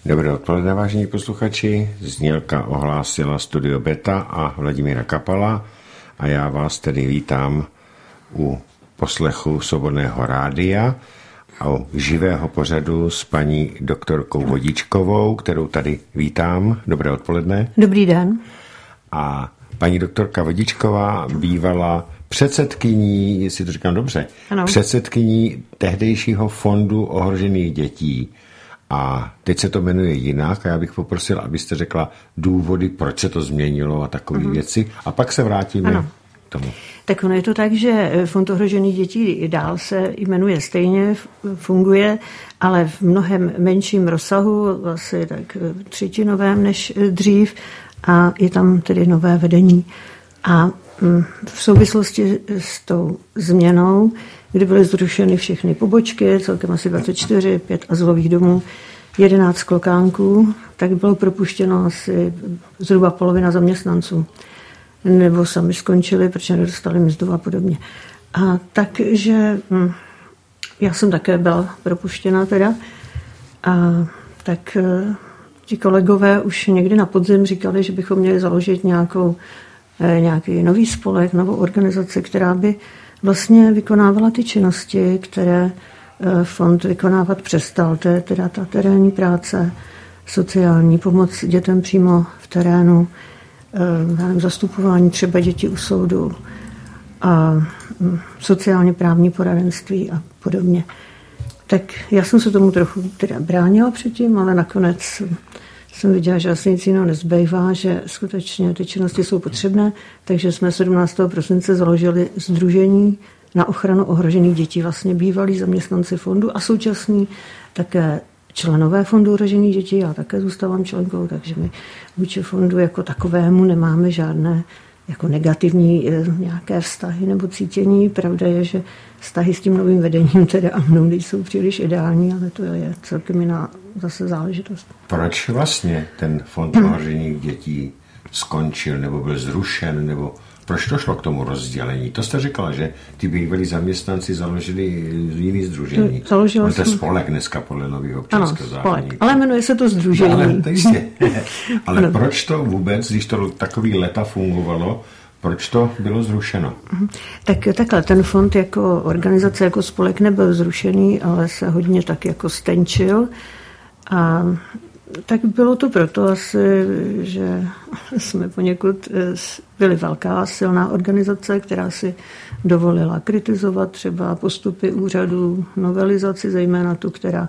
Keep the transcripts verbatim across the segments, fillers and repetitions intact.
Dobré odpoledne, vážení posluchači. Znělka ohlásila Studio Beta a Vladimíra Kapala a já vás tedy vítám u poslechu Svobodného rádia a u živého pořadu s paní doktorkou Vodičkovou, kterou tady vítám. Dobré odpoledne. Dobrý den. A paní doktorka Vodičková bývala předsedkyní, jestli to říkám dobře, ano. předsedkyní tehdejšího fondu ohrožených dětí. A teď se to jmenuje jinak a já bych poprosil, abyste řekla důvody, proč se to změnilo a takové uh-huh. věci. A pak se vrátíme ano. k tomu. Tak ono je to tak, že Fond ohrožených dětí dál se jmenuje stejně, funguje, ale v mnohem menším rozsahu, asi tak třetinovém než dřív, a je tam tedy nové vedení. A v souvislosti s tou změnou, kdy byly zrušeny všechny pobočky, celkem asi dvacet čtyři, pět azylových domů, jedenáct klokánků, tak bylo propuštěno asi zhruba polovina zaměstnanců. Nebo sami skončili, protože nedostali mzdu a podobně. A takže já jsem také byla propuštěna teda. A tak ti kolegové už někdy na podzim říkali, že bychom měli založit nějakou, nějaký nový spolek, novou organizaci, která by vlastně vykonávala ty činnosti, které fond vykonávat přestal. To je teda ta terénní práce, sociální pomoc dětem přímo v terénu, zastupování třeba dětí u soudu a sociálně právní poradenství a podobně. Tak já jsem se tomu trochu teda bránila předtím, ale nakonec jsem viděla, že asi nic jiného nezbývá, že skutečně ty činnosti jsou potřebné, takže jsme sedmnáctého prosince založili sdružení na ochranu ohrožených dětí, vlastně bývalí zaměstnanci fondu a současní také členové fondu ohrožených dětí. Já také zůstávám členkou, takže my vůči fondu jako takovému nemáme žádné jako negativní nějaké vztahy nebo cítění. Pravda je, že vztahy s tím novým vedením teda a mnou nejsou příliš ideální, ale to je celkem jiná zase záležitost. Proč vlastně ten fond ohrožených dětí skončil nebo byl zrušen, nebo proč to šlo k tomu rozdělení? To jste říkala, že ty bývalí zaměstnanci založili jiný sdružení. Založila to je jsem... spolek dneska podle nového občanského zákoníku. Ale jmenuje se to sdružení. No, ale to jistě. Ale proč to vůbec, když to takový leta fungovalo, proč to bylo zrušeno? Tak takhle, ten fond jako organizace, jako spolek nebyl zrušený, ale se hodně tak jako stenčil. A tak bylo to proto asi, že jsme poněkud byli velká, silná organizace, která si dovolila kritizovat třeba postupy úřadů, novelizaci, zejména tu, která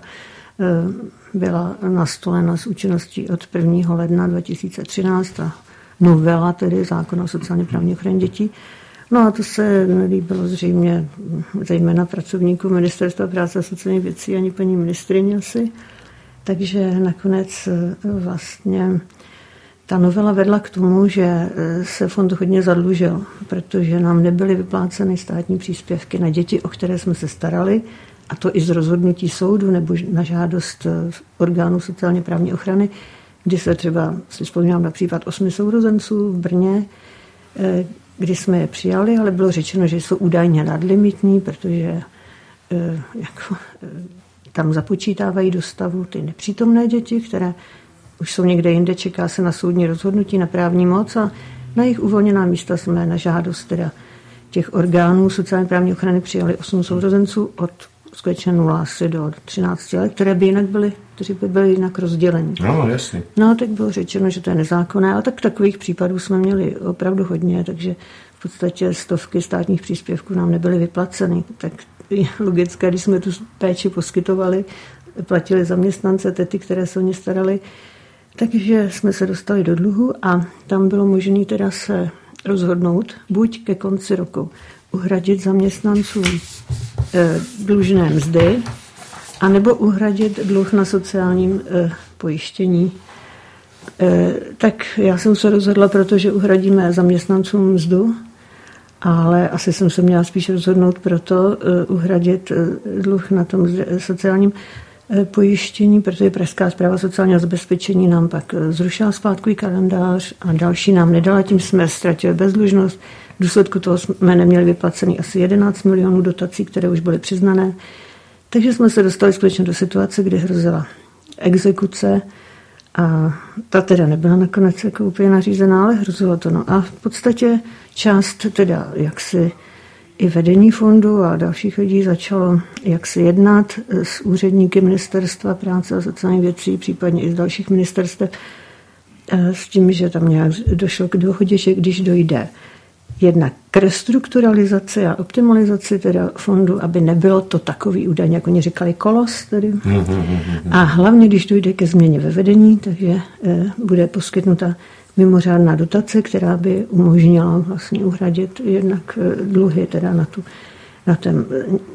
byla nastolena s účinností od prvního ledna dva tisíce třináct, a novela tedy zákona o sociálně právní ochraně dětí. No a to se nelíbilo zřejmě zejména pracovníků Ministerstva práce a sociálních věcí ani paní ministryně asi. Takže nakonec vlastně ta novela vedla k tomu, že se fond hodně zadlužil, protože nám nebyly vypláceny státní příspěvky na děti, o které jsme se starali, a to i z rozhodnutí soudu nebo na žádost orgánů sociálně právní ochrany, kdy se třeba, si vzpomínám na případ osmi sourozenců v Brně, kdy jsme je přijali, ale bylo řečeno, že jsou údajně nadlimitní, protože jako, tam započítávají do stavu ty nepřítomné děti, které už jsou někde jinde, čeká se na soudní rozhodnutí, na právní moc, a na jejich uvolněná místa jsme na žádost teda těch orgánů sociálně právní ochrany přijali osm sourozenců od skutečně nula asi do třinácti let, které by jinak byly, kteří by byli jinak rozděleni. No, jasně. No, tak bylo řečeno, že to je nezákonné, ale tak takových případů jsme měli opravdu hodně, takže v podstatě stovky státních příspěvků nám nebyly vyplaceny. Tak je logické, když jsme tu péči poskytovali, platili zaměstnance, tety, které se o ně starali, takže jsme se dostali do dluhu a tam bylo možné teda se rozhodnout buď ke konci roku uhradit zaměstnancům eh, dlužné mzdy, anebo uhradit dluh na sociálním eh, pojištění. Eh, tak já jsem se rozhodla, protože uhradíme zaměstnancům mzdu, ale asi jsem se měla spíš rozhodnout proto uh, uhradit uh, dluh na tom sociálním uh, pojištění, protože Pražská správa sociálního zabezpečení nám pak uh, zrušila splátkový kalendář a další nám nedala, tím jsme ztratili bezdlužnost. V důsledku toho jsme neměli vyplacený asi jedenáct milionů dotací, které už byly přiznané. Takže jsme se dostali skutečně do situace, kdy hrozila exekuce A ta teda nebyla nakonec jako úplně nařízená, ale hrozilo to. No a v podstatě část teda jaksi i vedení fondu a dalších lidí začalo jaksi jednat s úředníky Ministerstva práce a sociálních věcí, případně i z dalších ministerstev, s tím, že tam nějak došlo k dohodě, že když dojde jednak k restrukturalizaci a optimalizaci teda fondu, aby nebylo to takový údajně, jako oni říkali, kolos tedy. A hlavně, když dojde ke změně ve vedení, takže bude poskytnuta mimořádná dotace, která by umožnila vlastně uhradit jednak dluhy teda na, tu, na, tom,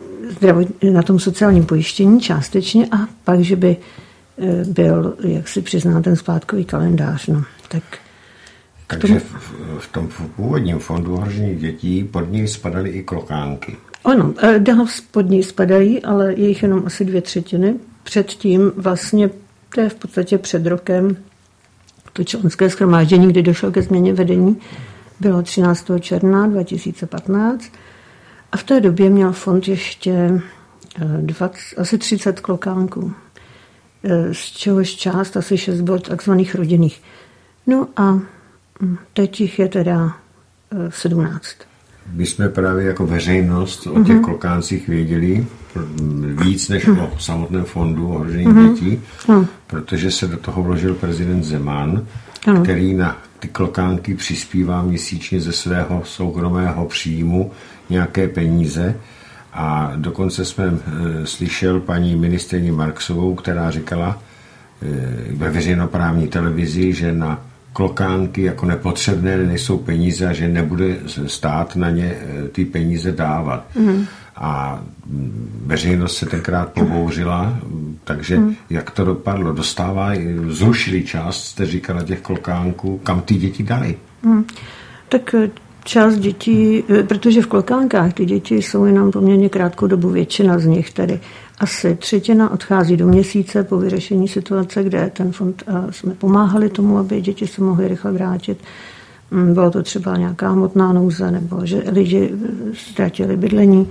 na tom sociálním pojištění částečně a pak, že by byl, jak si přizná, ten splátkový kalendář. No, tak Takže v, v tom původním fondu ohrožených dětí pod něj spadaly i klokánky. Ano, dál pod něj spadají, ale je jich jenom asi dvě třetiny. Předtím vlastně, to je v podstatě před rokem, to členské shromáždění, kdy došlo ke změně vedení, bylo třináctého června dva tisíce patnáct a v té době měl fond ještě dvacet, asi třicet klokánků, z čehož část, asi šest bylo takzvaných rodinných. No a teď jich je teda sedmnáct. My jsme právě jako veřejnost o těch klokáncích věděli víc než o samotném fondu ohrožených mm-hmm. dětí, mm. protože se do toho vložil prezident Zeman, mm. který na ty klokánky přispívá měsíčně ze svého soukromého příjmu nějaké peníze. A dokonce jsme e, slyšel paní ministryni Marksovou, která říkala e, ve veřejnoprávní televizi, že na klokánky jako nepotřebné nejsou peníze a že nebude stát na ně ty peníze dávat. Mm. A veřejnost se tenkrát pobouřila, takže mm. jak to dopadlo? Dostává, zrušili část, jste říkala, těch klokánků, kam ty děti dali? Mm. Tak část dětí, protože v klokánkách ty děti jsou jenom poměrně krátkou dobu, většina z nich tedy. Asi třetina odchází do měsíce po vyřešení situace, kde ten fond jsme pomáhali tomu, aby děti se mohly rychle vrátit. Bylo to třeba nějaká hmotná nouze, nebo že lidi ztratili bydlení.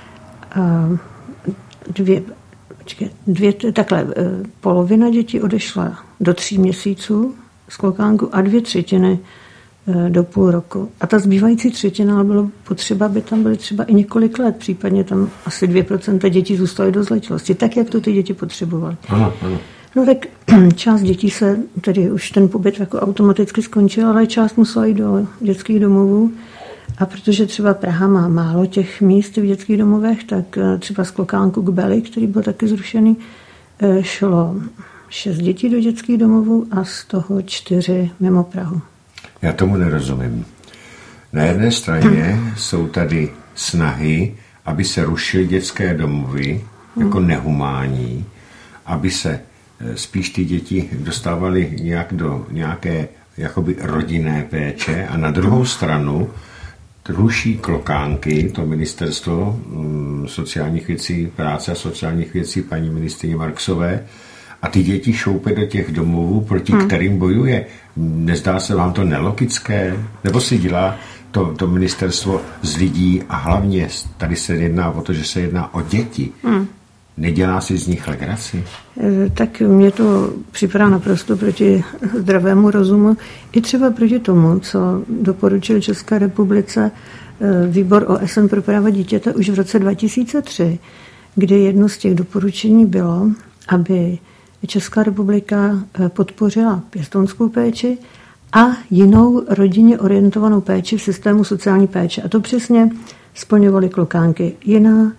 Dvě, počkej, dvě, takhle, polovina dětí odešla do tří měsíců z klokánku a dvě třetiny do půl roku. A ta zbývající třetina bylo potřeba, aby tam byly třeba i několik let, případně tam asi dvě procenta dětí zůstaly do zletilosti, tak, jak to ty děti potřebovaly. Ano, ano. No tak část dětí se, tedy už ten pobyt jako automaticky skončil, ale část musela jít do dětských domovů. A protože třeba Praha má málo těch míst v dětských domovech, tak třeba z klokánku k Beli, který byl taky zrušený, šlo šest dětí do dětských domovů a z toho čtyři mimo Prahu. Já tomu nerozumím. Na jedné straně jsou tady snahy, aby se rušily dětské domovy jako nehumánní, aby se spíš ty děti dostávaly nějak do nějaké jakoby rodinné péče a na druhou stranu ruší klokánky, to ministerstvo sociálních věcí, práce a sociálních věcí paní ministryně Marksové, a ty děti šoupe do těch domovů, proti hmm. kterým bojuje. Nezdá se vám to nelogické? Nebo si dělá to, to ministerstvo z lidí a hlavně tady se jedná o to, že se jedná o děti. Hmm. Nedělá si z nich legraci? Tak mně to připadá naprosto proti zdravému rozumu. I třeba proti tomu, co doporučil České republice výbor O S N pro práva dítěte už v roce dva tisíce tři, kdy jedno z těch doporučení bylo, aby Česká republika podpořila pěstounskou péči a jinou rodině orientovanou péči v systému sociální péče. A to přesně splňovaly klokánky. Jiná,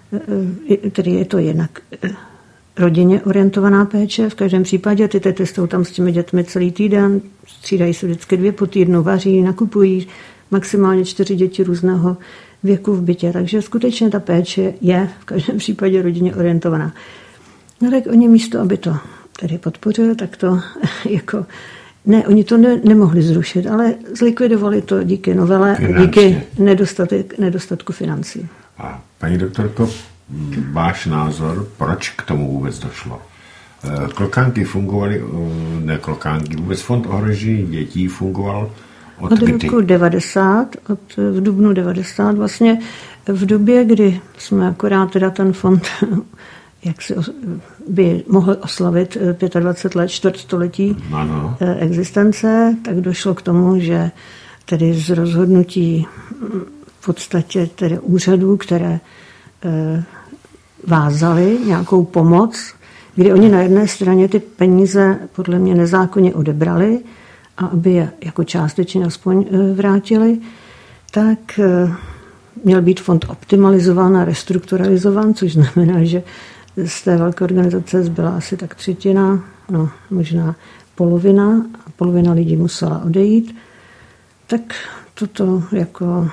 tedy je to jinak rodině orientovaná péče. V každém případě ty tety jsou tam s těmi dětmi celý týden, střídají se vždycky dvě po týdnu, vaří, nakupují maximálně čtyři děti různého věku v bytě. Takže skutečně ta péče je v každém případě rodině orientovaná. No tak oni místo, aby to tedy podpořili, tak to jako, ne, oni to ne, nemohli zrušit, ale zlikvidovali to díky novele a díky nedostatek, nedostatku financí. A paní doktorko, váš názor, proč k tomu vůbec došlo? Klokánky fungovaly, ne klokánky, vůbec fond ohrožených dětí fungoval od, od kdy? roku devadesát, od v dubnu devadesát, vlastně v době, kdy jsme akorát teda ten fond jak si by mohl oslavit dvacet pět let čtvrtstoletí ano. existence, tak došlo k tomu, že tedy z rozhodnutí v podstatě tedy úřadů, které vázali nějakou pomoc, kdy oni na jedné straně ty peníze podle mě nezákonně odebrali a aby je jako částečně aspoň vrátili, tak měl být fond optimalizován a restrukturalizován, což znamená, že z té velké organizace zbyla asi tak třetina, no možná polovina a polovina lidí musela odejít. Tak toto jako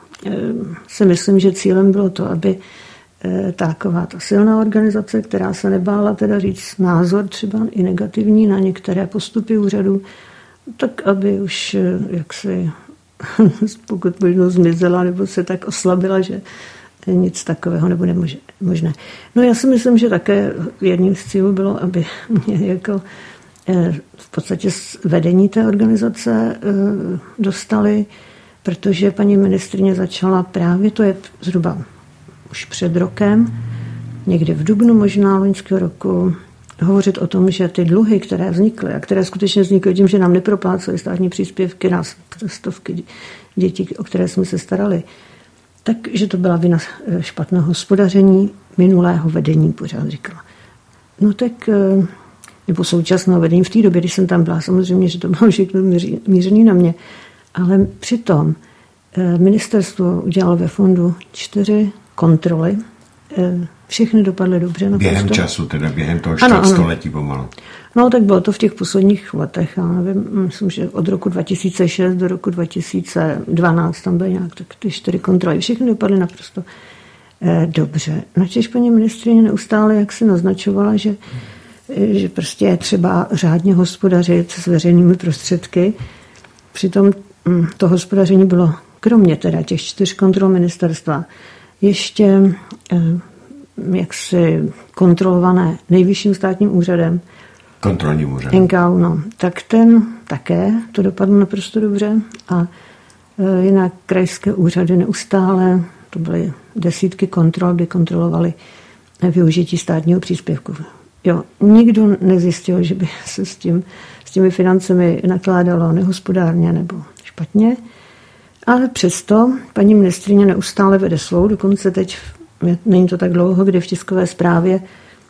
si myslím, že cílem bylo to, aby taková ta silná organizace, která se nebála teda říct názor třeba i negativní na některé postupy úřadu, tak aby už jaksi pokud možno zmizela nebo se tak oslabila, že nic takového nebude možné. No já si myslím, že také jedním z cílů bylo, aby mě jako v podstatě vedení té organizace dostali, protože paní ministryně začala právě, to je zhruba už před rokem, někdy v dubnu možná loňského roku, hovořit o tom, že ty dluhy, které vznikly a které skutečně vznikly tím, že nám neproplácely státní příspěvky na stovky dětí, o které jsme se starali, takže to byla vina špatného hospodaření minulého vedení, pořád říkala. No tak, nebo současného vedení v té době, když jsem tam byla, samozřejmě, že to bylo všechno mířené na mě, ale přitom ministerstvo udělalo ve fondu čtyři kontroly, všechny dopadly dobře. Během naprosto. času, teda během toho čtvrtstoletí pomalu. No tak bylo to v těch posledních letech, já nevím, myslím, že od roku dva tisíce šest do roku dva tisíce dvanáct tam byly nějak tak ty čtyři kontroly. Všechny dopadly naprosto eh, dobře. Načež paní ministryně neustále jak si naznačovala, že, že prostě je třeba řádně hospodařit s veřejnými prostředky. Přitom hm, to hospodaření bylo kromě teda těch čtyř kontrol ministerstva ještě eh, jaksi kontrolované nejvyšším státním úřadem. Kontrolním úřadem. N K U, no. Tak ten také, to dopadlo naprosto dobře. A e, jinak krajské úřady neustále, to byly desítky kontrol, kdy kontrolovali využití státního příspěvku. Jo, nikdo nezjistil, že by se s, tím, s těmi financemi nakládalo nehospodárně nebo špatně. Ale přesto paní ministryně neustále vede svou, dokonce teď, není to tak dlouho, kdy v tiskové zprávě,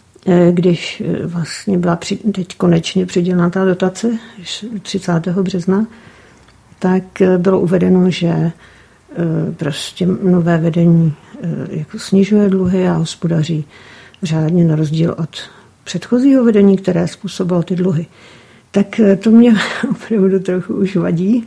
když vlastně byla při, teď konečně přidělená ta dotace třicátého března, tak bylo uvedeno, že prostě nové vedení jako snižuje dluhy a hospodaří řádně na rozdíl od předchozího vedení, které způsobilo ty dluhy. Tak to mě opravdu trochu už vadí.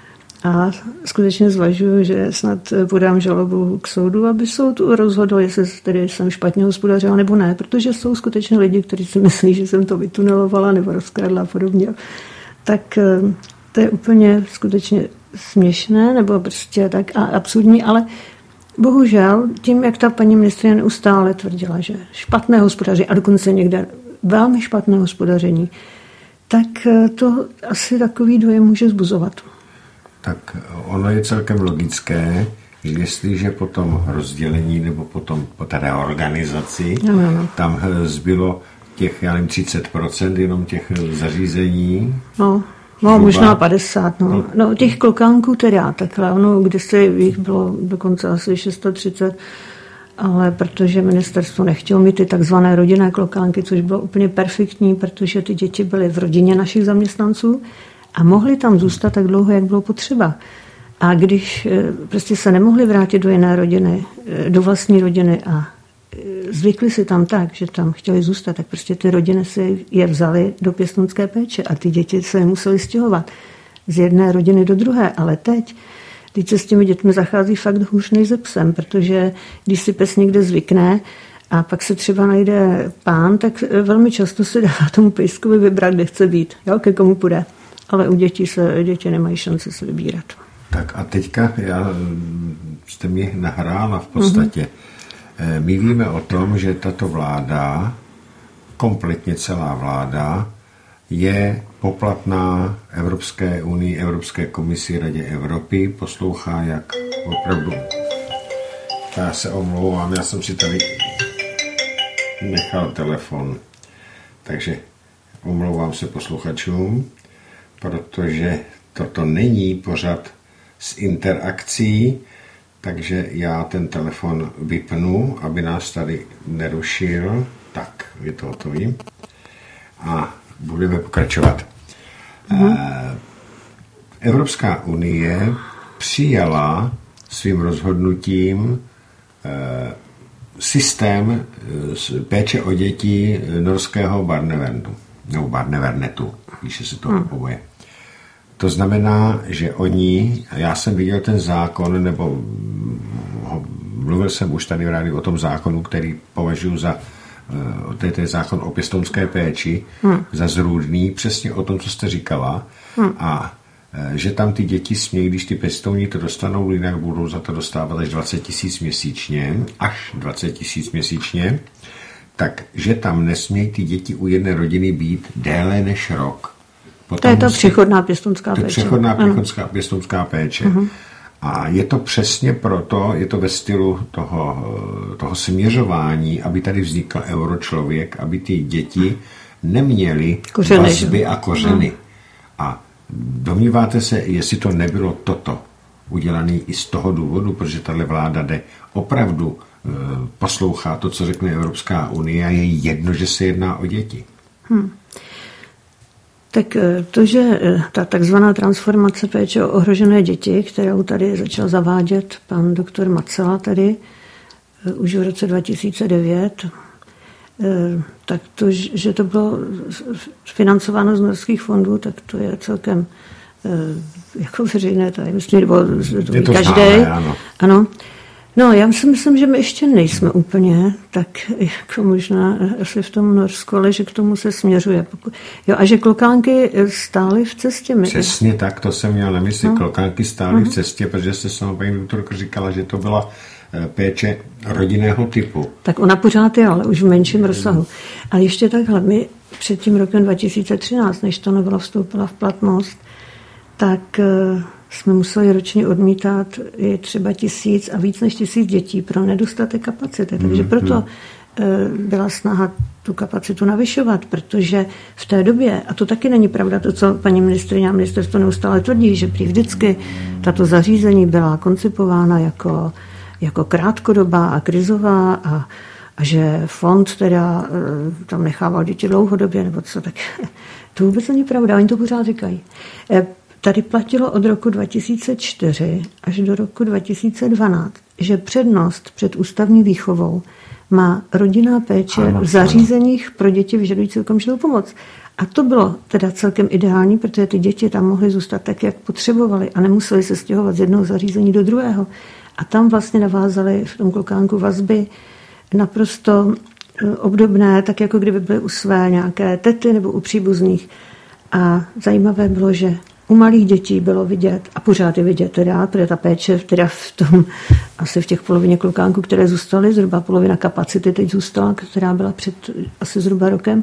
A skutečně zvažuji, že snad podám žalobu k soudu, aby soud rozhodl, jestli tedy jsem špatně hospodařila nebo ne, protože jsou skutečně lidi, kteří si myslí, že jsem to vytunelovala nebo rozkradla a podobně. Tak to je úplně skutečně směšné nebo prostě tak a absurdní, ale bohužel tím, jak ta paní ministryně neustále tvrdila, že špatné hospodaření a dokonce někde velmi špatné hospodaření, tak to asi takový dojem může zbuzovat. Tak ono je celkem logické, že jestliže po tom rozdělení nebo potom po té reorganizaci no, no, no. tam zbylo těch, já nevím, třicet procent jenom těch zařízení. No, no možná padesát. No. no těch klokánků teda takhle, ono kdysi jich bylo dokonce asi šest set třicet, ale protože ministerstvo nechtělo mít ty takzvané rodinné klokánky, což bylo úplně perfektní, protože ty děti byly v rodině našich zaměstnanců, a mohli tam zůstat tak dlouho, jak bylo potřeba. A když prostě se nemohli vrátit do jiné rodiny, do vlastní rodiny a zvykli si tam tak, že tam chtěli zůstat, tak prostě ty rodiny si je vzali do pěstounské péče a ty děti se museli stěhovat z jedné rodiny do druhé. Ale teď, teď se s těmi dětmi zachází fakt hůř než se psem, protože když si pes někde zvykne a pak se třeba najde pán, tak velmi často se dá tomu pejskovi vybrat, kde chce být, jo, ke komu půjde. Ale u dětí se děti nemají šanci se vybírat. Tak a teďka já, jste mi nahrála v podstatě. Mm-hmm. My víme o tom, že tato vláda, kompletně celá vláda, je poplatná Evropské unii, Evropské komisi, Radě Evropy, poslouchá jak opravdu. Já se omlouvám, já jsem si tady nechal telefon. Takže omlouvám se posluchačům, protože toto není pořad s interakcí, takže já ten telefon vypnu, aby nás tady nerušil. Tak, je to hotový. A budeme pokračovat. Mm. Evropská unie přijala svým rozhodnutím systém péče o děti norského Barnevernu, nebo Barnevernetu, píše se to hmm. oboje. To znamená, že oni, já jsem viděl ten zákon, nebo mluvil jsem už tady v rádiu o tom zákonu, který považuji za, to je ten zákon o pěstounské péči, hmm. za zrůdný, přesně o tom, co jste říkala, hmm. a že tam ty děti smějí, když ty pěstouni to dostanou, jinak budou za to dostávat až dvacet tisíc měsíčně, až dvacet tisíc měsíčně, tak že tam nesmějí ty děti u jedné rodiny být déle než rok. Potom to je to přechodná pěstounská péče. To je přechodná pěstounská, pěstounská péče. Uh-huh. A je to přesně proto, je to ve stylu toho, toho směřování, aby tady vznikl euročlověk, aby ty děti neměly kořeny, vazby a kořeny. Uh-huh. A domníváte se, jestli to nebylo toto udělané i z toho důvodu, protože tahle vláda jde opravdu e, poslouchá to, co řekne Evropská unie a je jedno, že se jedná o děti. Hmm. Tak to, že ta takzvaná transformace péče o ohrožené děti, kterou tady začal zavádět pan doktor Macela tady už v roce dva tisíce devět, tak to, že to bylo financováno z norských fondů, tak to je celkem jako veřejné tajemství, nebo to ví každý. Ano. ano. No, já si myslím, že my ještě nejsme úplně tak jako možná asi v tom Norsku, ale že k tomu se směřuje. Jo, a že klokánky stály v cestě. My. Přesně tak, to jsem měl na mysli. No. Klokánky stály uh-huh. v cestě, protože jste sama paní doktorka říkala, že to byla péče rodinného typu. Tak ona pořád je, ale už v menším rozsahu. Ale ještě takhle, my před tím rokem dva tisíce třináct, než ta novela vstoupila v platnost, tak jsme museli ročně odmítat i třeba tisíc a víc než tisíc dětí pro nedostatek kapacity. Takže proto byla snaha tu kapacitu navyšovat, protože v té době, a to taky není pravda, to, co paní ministryně a ministerstvo neustále tvrdí, že prý vždycky tato zařízení byla koncipována jako, jako krátkodobá a krizová a, a že fond teda tam nechával děti dlouhodobě, nebo co, tak to vůbec není pravda, oni to pořád říkají. Tady platilo od roku dva tisíce čtyři až do roku dva tisíce dvanáct, že přednost před ústavní výchovou má rodinná péče ano, v zařízeních ano. pro děti vyžadující okamžitou pomoc. A to bylo teda celkem ideální, protože ty děti tam mohly zůstat tak, jak potřebovali a nemuseli se stěhovat z jednoho zařízení do druhého. A tam vlastně navázali v tom klokánku vazby naprosto obdobné, tak jako kdyby byly u své nějaké tety nebo u příbuzných. A zajímavé bylo, že u malých dětí bylo vidět, a pořád je vidět teda, protože ta péče teda v tom, asi v těch polovině klokánků, které zůstaly, zhruba polovina kapacity teď zůstala, která byla před asi zhruba rokem,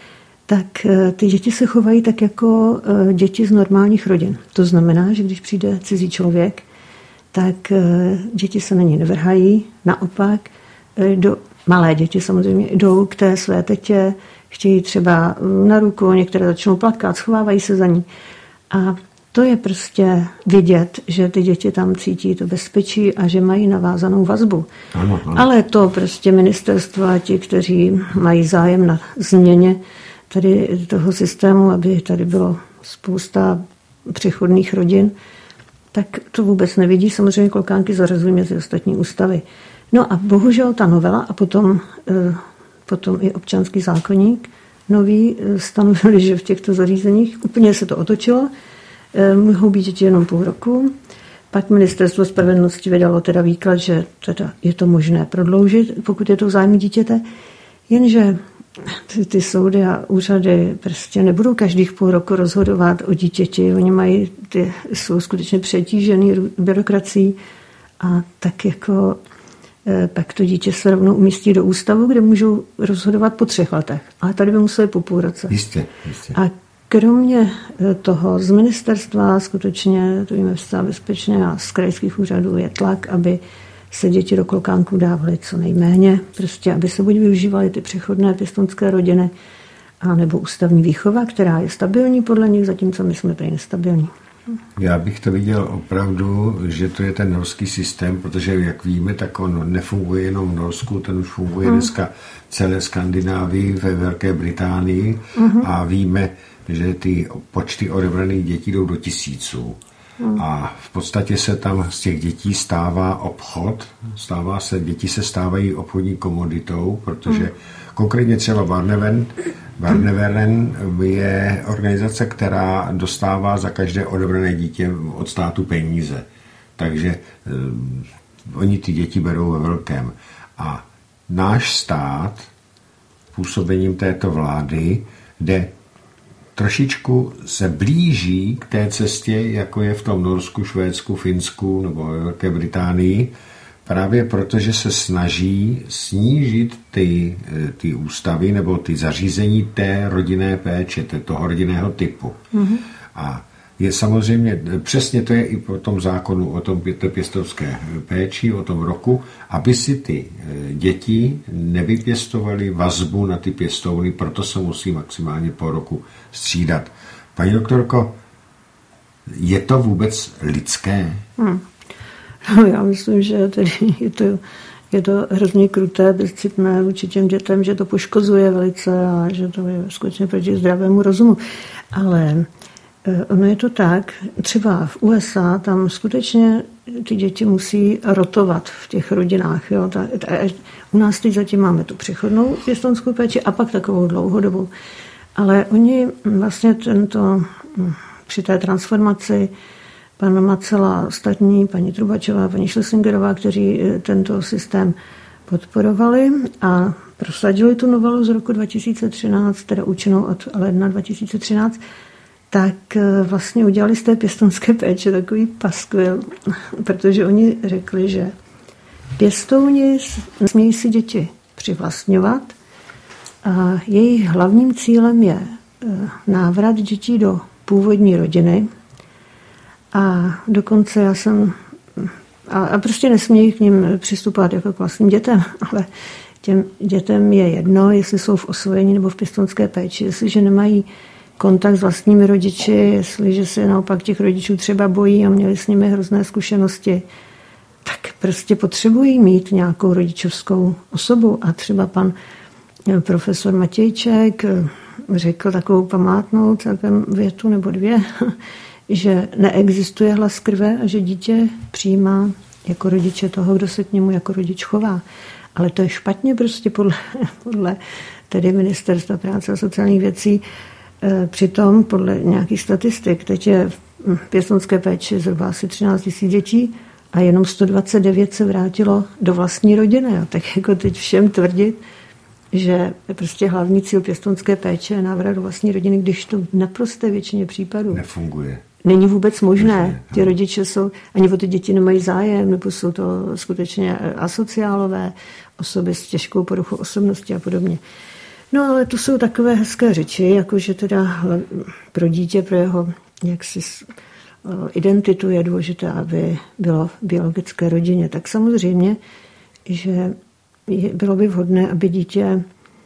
tak ty děti se chovají tak jako děti z normálních rodin. To znamená, že když přijde cizí člověk, tak děti se na ní nevrhají, naopak do, malé děti samozřejmě jdou k té své tetě, chtějí třeba na ruku, některé začnou plakat, schovávají se za ní. A to je prostě vidět, že ty děti tam cítí to bezpečí a že mají navázanou vazbu. Ano, ano. Ale to prostě ministerstvo a ti, kteří mají zájem na změně tady toho systému, aby tady bylo spousta přechodných rodin, tak to vůbec nevidí. Samozřejmě klokánky zařazují mezi ostatní ústavy. No a bohužel ta novela a potom, potom i občanský zákoník noví stanovili, že v těchto zařízeních úplně se to otočilo, mohou být děti jenom půl roku. Pak ministerstvo spravedlnosti vydalo teda výklad, že teda je to možné prodloužit, pokud je to v zájmu dítěte, jenže ty, ty soudy a úřady prostě nebudou každých půl roku rozhodovat o dítěti. Oni mají, ty jsou skutečně přetížený byrokracií a tak jako pak to dítě se rovnou umístí do ústavu, kde můžou rozhodovat po třech letech. Ale tady by museli po půl roce. Jistě, jistě. A kromě toho z ministerstva skutečně, to víme zcela bezpečně, a z krajských úřadů je tlak, aby se děti do klokánků dávaly co nejméně, prostě aby se buď využívaly ty přechodné pěstounské rodiny, a nebo ústavní výchova, která je stabilní podle nich, zatímco my jsme prý nestabilní. Já bych to viděl opravdu, že to je ten norský systém, protože jak víme, tak on nefunguje jenom v Norsku, ten už funguje hmm. dneska celé Skandinávii, ve Velké Británii hmm. a víme, že ty počty odebraných dětí jdou do tisíců. Hmm. A v podstatě se tam z těch dětí stává obchod, stává se, děti se stávají obchodní komoditou, protože hmm. konkrétně třeba Barnevernet Barnevern je organizace, která dostává za každé odebrané dítě od státu peníze. Takže eh, oni ty děti berou ve velkém. A náš stát působením této vlády jde trošičku se blíží k té cestě, jako je v tom Norsku, Švédsku, Finsku nebo ve Velké Británii, právě protože se snaží snížit ty, ty ústavy nebo ty zařízení té rodinné péče, toho rodinného typu. Mm-hmm. A je samozřejmě, přesně to je i po tom zákonu o tom pěstounské péči, o tom roku, aby si ty děti nevypěstovaly vazbu na ty pěstouny, proto se musí maximálně po roku střídat. Paní doktorko, je to vůbec lidské? Hmm. No, já myslím, že tedy je to, je to hrozně kruté, bezcitné vůči těm dětem, že to poškozuje velice a že to je skutečně proti zdravému rozumu. Ale ono je to tak, třeba v U S A tam skutečně ty děti musí rotovat v těch rodinách. Jo. Ta, ta, u nás teď zatím máme tu přechodnou pěstounskou péči a pak takovou dlouhodobou. Ale oni vlastně tento, při té transformaci pan Macela, ostatní, paní Trubačová, paní Schlesingerová, kteří tento systém podporovali a prosadili tu novelu z roku dva tisíce třináct, teda účinnou od ledna dva tisíce třináct, tak vlastně udělali z té pěstounské péče takový paskvil, protože oni řekli, že pěstouni smějí si děti přivlastňovat a jejich hlavním cílem je návrat dětí do původní rodiny a dokonce já jsem a, a prostě nesmějí k nim přistupovat jako k vlastním dětem, ale těm dětem je jedno, jestli jsou v osvojení nebo v pěstounské péči, jestliže nemají kontakt s vlastními rodiči, jestliže se naopak těch rodičů třeba bojí a měli s nimi hrozné zkušenosti, tak prostě potřebují mít nějakou rodičovskou osobu. A třeba pan profesor Matějček řekl takovou památnou celkem větu nebo dvě, že neexistuje hlas krve a že dítě přijímá jako rodiče toho, kdo se k němu jako rodič chová. Ale to je špatně prostě podle, podle tedy Ministerstva práce a sociálních věcí. Přitom podle nějakých statistik, teď je v pěstounské péči zhruba asi třináct tisíc dětí a jenom sto dvacet devět se vrátilo do vlastní rodiny. A tak jako teď všem tvrdit, že prostě hlavní cíl pěstounské péče je návrat do vlastní rodiny, když to v naprosté většině případů nefunguje. Není vůbec možné. Ti rodiče jsou, ani o ty děti nemají zájem, nebo jsou to skutečně asociálové osoby s těžkou poruchou osobnosti a podobně. No ale to jsou takové hezké řeči, jakože teda pro dítě, pro jeho jaksi identitu je důležité, aby bylo v biologické rodině. Tak samozřejmě, že bylo by vhodné, aby dítě,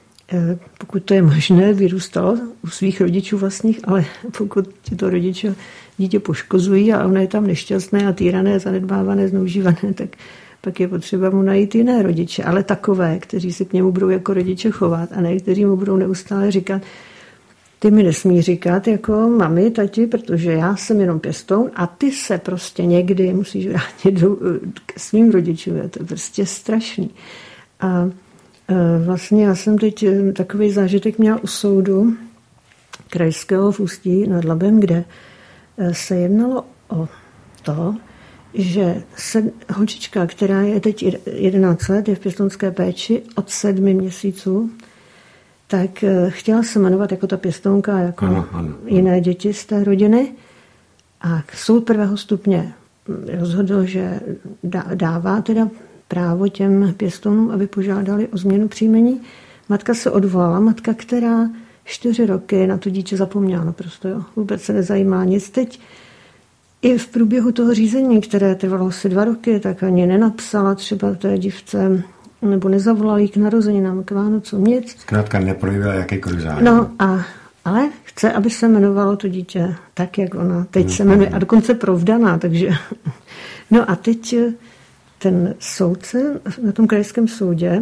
pokud to je možné, vyrůstalo u svých rodičů vlastních, ale pokud tyto rodiče dítě poškozují a ono je tam nešťastné a týrané, zanedbávané, zneužívané, tak pak je potřeba mu najít jiné rodiče, ale takové, kteří se k němu budou jako rodiče chovat a ne, kteří mu budou neustále říkat, ty mi nesmí říkat jako mami, tati, protože já jsem jenom pěstoun a ty se prostě někdy musíš vrátit do, k svým rodičům. To je prostě strašný. A vlastně já jsem teď takový zážitek měla u soudu krajského v Ústí nad Labem, kde se jednalo o to, že se, holčička, která je teď jedenáct let, je v pěstounské péči od sedmi měsíců, tak chtěla se jmenovat jako ta pěstounka, jako ano, ano, jiné děti z té rodiny. A soud prvého stupně rozhodl, že dává teda právo těm pěstounům, aby požádali o změnu příjmení. Matka se odvolala, matka, která čtyři roky na to dítě zapomněla naprosto, jo. Vůbec se nezajímá nic. Teď i v průběhu toho řízení, které trvalo asi dva roky, tak ani nenapsala třeba té dívce, nebo nezavolala jí k narozeninám, k Vánocům, nic. Zkrátka neprojevila jakýkoliv zájem. No a, ale chce, aby se jmenovalo to dítě tak, jak ona teď se jmenuje, a dokonce provdaná, takže... No a teď ten soudce na tom krajském soudě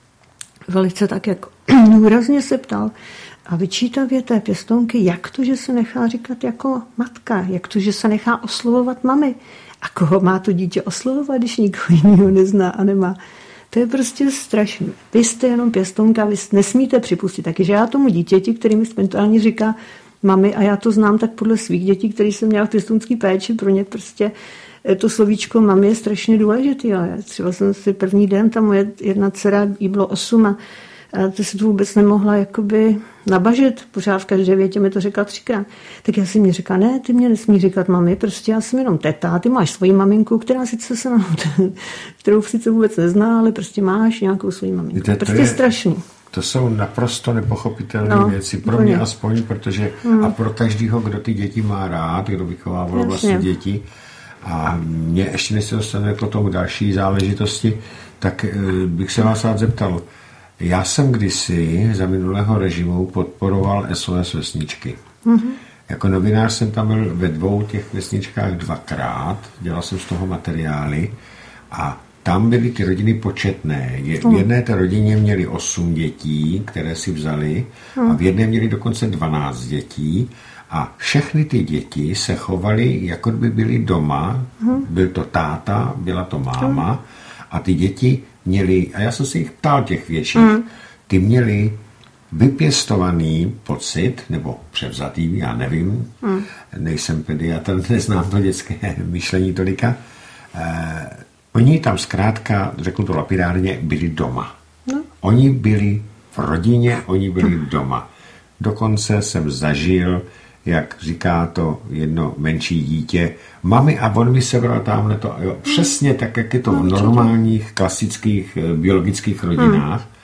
velice tak jako důrazně se ptal a vyčítavě té pěstounky, jak to, že se nechá říkat jako matka, jak to, že se nechá oslovovat mami. A koho má to dítě oslovovat, když nikoho jiného nezná a nemá. To je prostě strašné. Vy jste jenom pěstounka, vy nesmíte připustit. Takže já tomu dítěti, který mi spontánně říká mami, a já to znám tak podle svých dětí, který jsem měla v pěstounské péči, pro ně prostě to slovíčko mami je strašně důležitý. Já třeba jsem si první den, ta moje jedna dcera, jí bylo osm a to si to vůbec nemohla jakoby nabažit. Pořád v každé větě mi to řekla třikrát. Tak já si mě říká, ne, ty mě nesmí říkat mami, prostě já jsem jenom teta, ty máš svoji maminku, která sice se nám, kterou sice vůbec nezná, ale prostě máš nějakou svoji maminku. Víte, prostě je strašný. To jsou naprosto nepochopitelné no, věci. Pro mě aspoň, protože hmm. a pro každého, kdo ty děti má rád, kdo vychovával vlastně děti. A mě ještě než se dostane k tomu další záležitosti, tak bych se vás rád zeptal. Já jsem kdysi za minulého režimu podporoval S O S vesničky. Mm-hmm. Jako novinář jsem tam byl ve dvou těch vesničkách dvakrát, dělal jsem z toho materiály a tam byly ty rodiny početné. Je, v jedné té rodině měli osm dětí, které si vzali a v jedné měli dokonce dvanáct dětí a všechny ty děti se chovaly, jako by byly doma. Mm. Byl to táta, byla to máma mm. a ty děti měli, a já jsem se jich ptal těch větších, mm. ty měli vypěstovaný pocit, nebo převzatý, já nevím, mm. nejsem pediatr, neznám to dětské myšlení tolika. Eh, oni tam zkrátka, řeknu to lapidárně, byli doma. No. Oni byli v rodině, oni byli mm. doma. Dokonce jsem zažil, jak říká to jedno menší dítě, mami, a on mi sebral tamhle to, jo, přesně tak, jak je to v normálních, klasických, biologických rodinách. Hmm.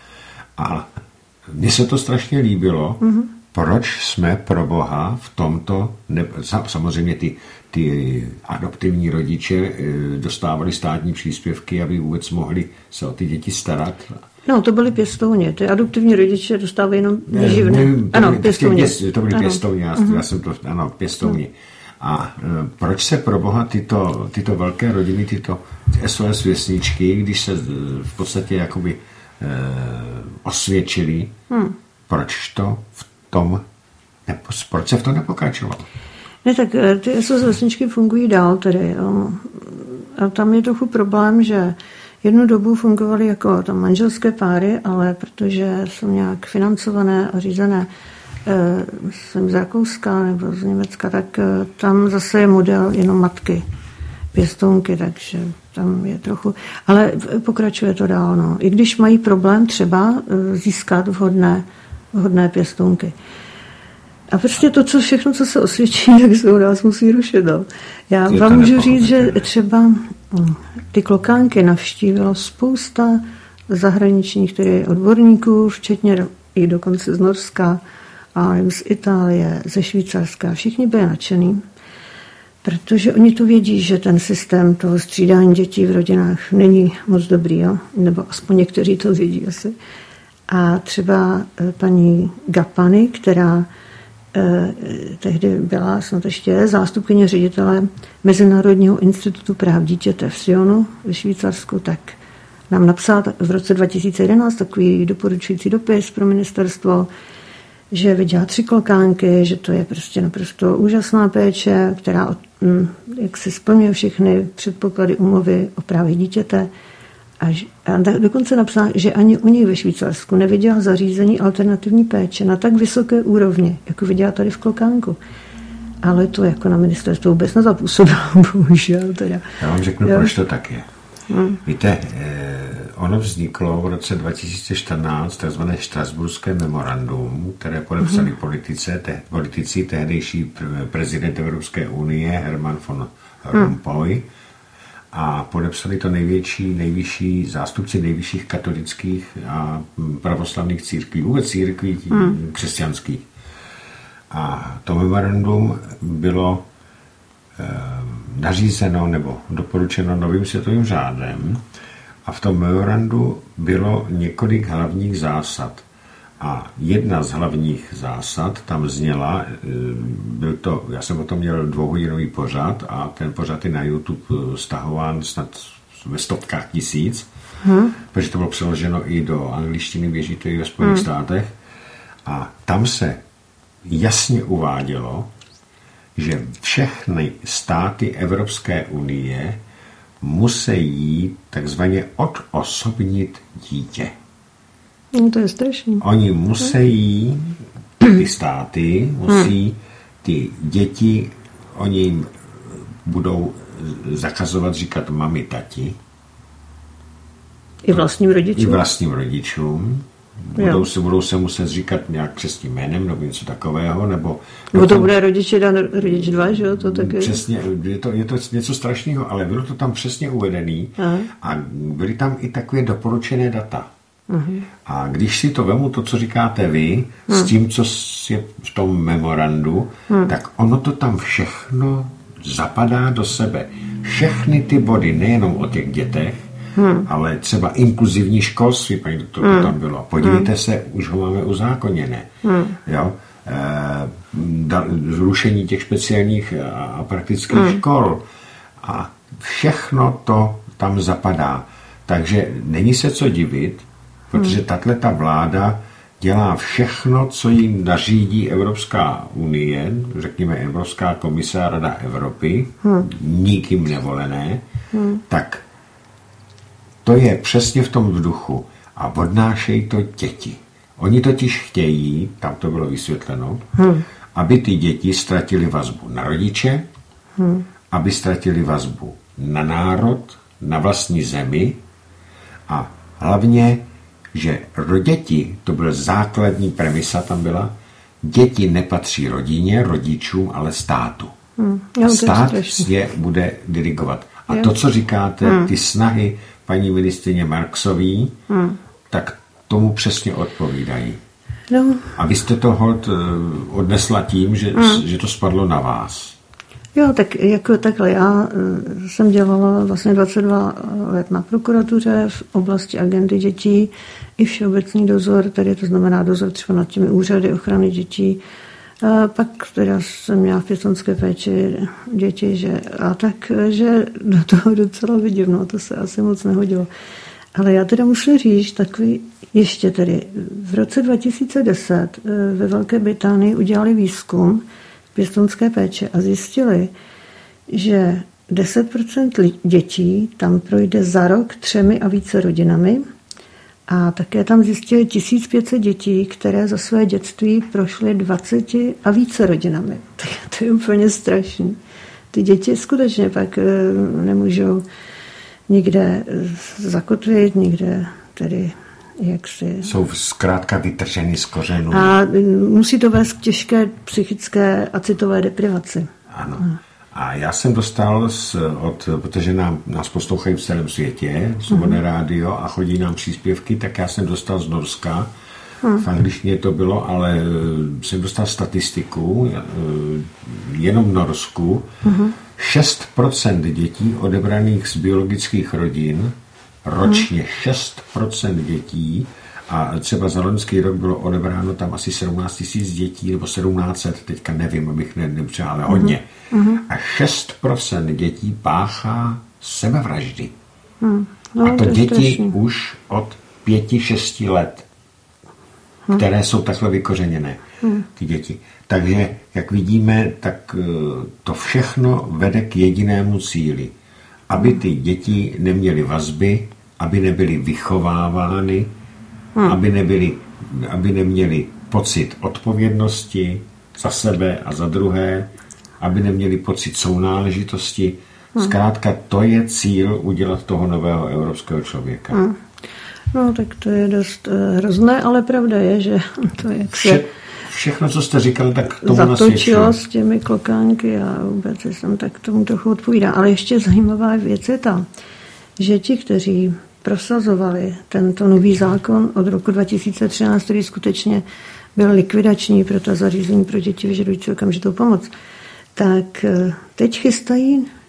A mně se to strašně líbilo, hmm. proč jsme pro Boha v tomto, ne, samozřejmě ty, ty adoptivní rodiče dostávali státní příspěvky, aby vůbec mohli se o ty děti starat. No, to byly pěstouni. Ty adoptivní rodiče dostávají jenom výživné. Ano, pěstouni. To byly pěstouni, já, uh-huh. já jsem to, ano, pěstouni. A e, proč se pro Boha tyto, tyto velké rodiny, tyto S O S vesničky, když se v podstatě jakoby e, osvědčili, hmm. proč to v tom, ne, proč se v tom nepokračovalo? Ne, tak ty S O S vesničky fungují dál tedy. Jo. A tam je trochu problém, že jednu dobu fungovaly jako tam manželské páry, ale protože jsou nějak financované a řízené e, jsem z Rakouska nebo z Německa, tak e, tam zase je model jenom matky, pěstounky, takže tam je trochu... Ale pokračuje to dál, no. I když mají problém třeba e, získat vhodné, vhodné pěstounky. A prostě to, co všechno, co se osvědčí, tak se u nás musí rušit. No. Já je vám můžu říct, že třeba ty klokánky navštívilo spousta zahraničních tedy odborníků, včetně i dokonce z Norska, a z Itálie, ze Švýcarska. Všichni byli nadšený, protože oni to vědí, že ten systém toho střídání dětí v rodinách není moc dobrý, jo? Nebo aspoň někteří to vědí asi. A třeba paní Gapany, která eh, tehdy byla snad ještě zástupkyně ředitele Mezinárodního institutu práv dítěte v Sionu ve Švýcarsku, tak nám napsala v roce dva tisíce jedenáct takový doporučující dopis pro ministerstvo, že viděla tři klokánky, že to je prostě naprosto úžasná péče, která jak si splňuje všechny předpoklady úmluvy o právě dítěte. A, a dokonce napsala, že ani u nich ve Švýcarsku neviděla zařízení alternativní péče na tak vysoké úrovni, jako viděla tady v Klokánku. Ale to jako na ministerstvu vůbec nezapůsobilo, bohužel. Teda. Já vám řeknu, jo. Proč to tak je. Hmm. Víte, ono vzniklo v roce dva tisíce čtrnáct takzvané Štrasburské memorandum, které podepsali hmm. politice, te, politici, tehdejší prezident Evropské unie Herman von Rompuy, hmm. a podepsali to největší, nejvyšší zástupci nejvyšších katolických a pravoslavných církví, vůbec církví hmm. křesťanských. A to memorandum bylo nařízeno nebo doporučeno novým světovým řádem a v tom memorandu bylo několik hlavních zásad. A jedna z hlavních zásad tam zněla, byl to, já jsem o tom měl dvouhodinový pořad a ten pořad je na YouTube stahován snad ve stovkách tisíc, hmm. protože to bylo přeloženo i do angličtiny, běží to i ve Spojených hmm. státech. A tam se jasně uvádělo, že všechny státy Evropské unie musí takzvaně odosobnit dítě. No to je strašný. Oni musí, ty státy, musí ty děti, oni jim budou zakazovat říkat mami, tati. I vlastním rodičům. I vlastním rodičům. Budou se, budou se muset říkat nějak křestním jménem nebo něco takového, nebo... Nebo to bude rodič jeden, rodič dva, že jo? To taky... Přesně, je to, je to něco strašného, ale bylo to tam přesně uvedené a byly tam i takové doporučené data. Uhum. A když si to vemu, to, co říkáte vy, hmm. s tím, co je v tom memorandu, hmm. tak ono to tam všechno zapadá do sebe. Všechny ty body, nejenom o těch dětech, hmm. ale třeba inkluzivní školství, paní doktorko, hmm. tam bylo. Podívejte hmm. se, už ho máme uzákoněné. Hmm. Jo? E, da, zrušení těch speciálních a, a praktických hmm. škol. A všechno to tam zapadá. Takže není se co divit, protože tato ta vláda dělá všechno, co jim nařídí Evropská unie, řekněme Evropská komise a Rada Evropy, hmm. nikým nevolené, hmm. tak to je přesně v tom vzduchu a odnášejí to děti. Oni totiž chtějí, tam to bylo vysvětleno, hmm. aby ty děti ztratili vazbu na rodiče, hmm. aby ztratili vazbu na národ, na vlastní zemi a hlavně že děti, to byla základní premisa, tam byla, děti nepatří rodině, rodičům, ale státu. Hmm. Jo, stát je bude dirigovat. A jo. to, co říkáte, hmm. ty snahy paní ministryně Marksový, hmm. tak tomu přesně odpovídají. No. A vy jste to hod odnesla tím, že, hmm. že to spadlo na vás. Jo, tak jako takhle. Já jsem dělala vlastně dvacet dva let na prokuratuře v oblasti agendy dětí i všeobecný dozor, tady to znamená dozor třeba nad těmi úřady ochrany dětí. A pak teda jsem měla v pěstounské péči děti, že, a tak, že do toho docela vidím, no to se asi moc nehodilo. Ale já teda musím říct, takový ještě tedy v roce dva tisíce deset ve Velké Británii udělali výzkum pěstounské péče a zjistili, že deset procent dětí tam projde za rok třemi a více rodinami a také tam zjistili tisíc pět set dětí, které za své dětství prošly dvaceti a více rodinami. Tak to je úplně strašný. Ty děti skutečně pak nemůžou nikde zakotvit, nikde tedy jak si... Jsou zkrátka vytrženy z kořenů. A musí to vést k těžké psychické a citové deprivaci. Ano. A já jsem dostal, z, od, protože nám, nás poslouchají v celém světě, Svobodné uh-huh. rádio a chodí nám příspěvky, tak já jsem dostal z Norska. Uh-huh. V angličtině to bylo, ale jsem dostal statistiku, jenom v Norsku. Uh-huh. šest procent dětí odebraných z biologických rodin ročně šest procent dětí a třeba za loňský rok bylo odebráno tam asi sedmnáct tisíc dětí nebo sedmnáct set, teďka nevím, abych ne, nepřál, ale hodně. Mm-hmm. A šest procent dětí páchá sebevraždy. Mm. No, a to, to děti strašný. Už od pěti, šesti let, mm. které jsou takhle vykořeněné, mm. ty děti. Takže, jak vidíme, tak to všechno vede k jedinému cíli. Aby ty děti neměly vazby, aby nebyly vychovávány, hmm. aby, nebyly, aby neměly pocit odpovědnosti za sebe a za druhé, aby neměli pocit sounáležitosti. Hmm. Zkrátka, to je cíl udělat toho nového evropského člověka. Hmm. No, tak to je dost uh, hrozné, ale pravda je, že to je... Vše, všechno, co jste říkal, tak tomu nasvědčilo. Zatočilo s těmi klokánky a vůbec jsem tak tomu trochu odpovídá. Ale ještě zajímavá věc je ta, že ti, kteří prosazovali tento nový zákon od roku dva tisíce třináct, který skutečně byl likvidační pro ta zařízení pro děti vyžadující okamžitou pomoc, tak teď chystají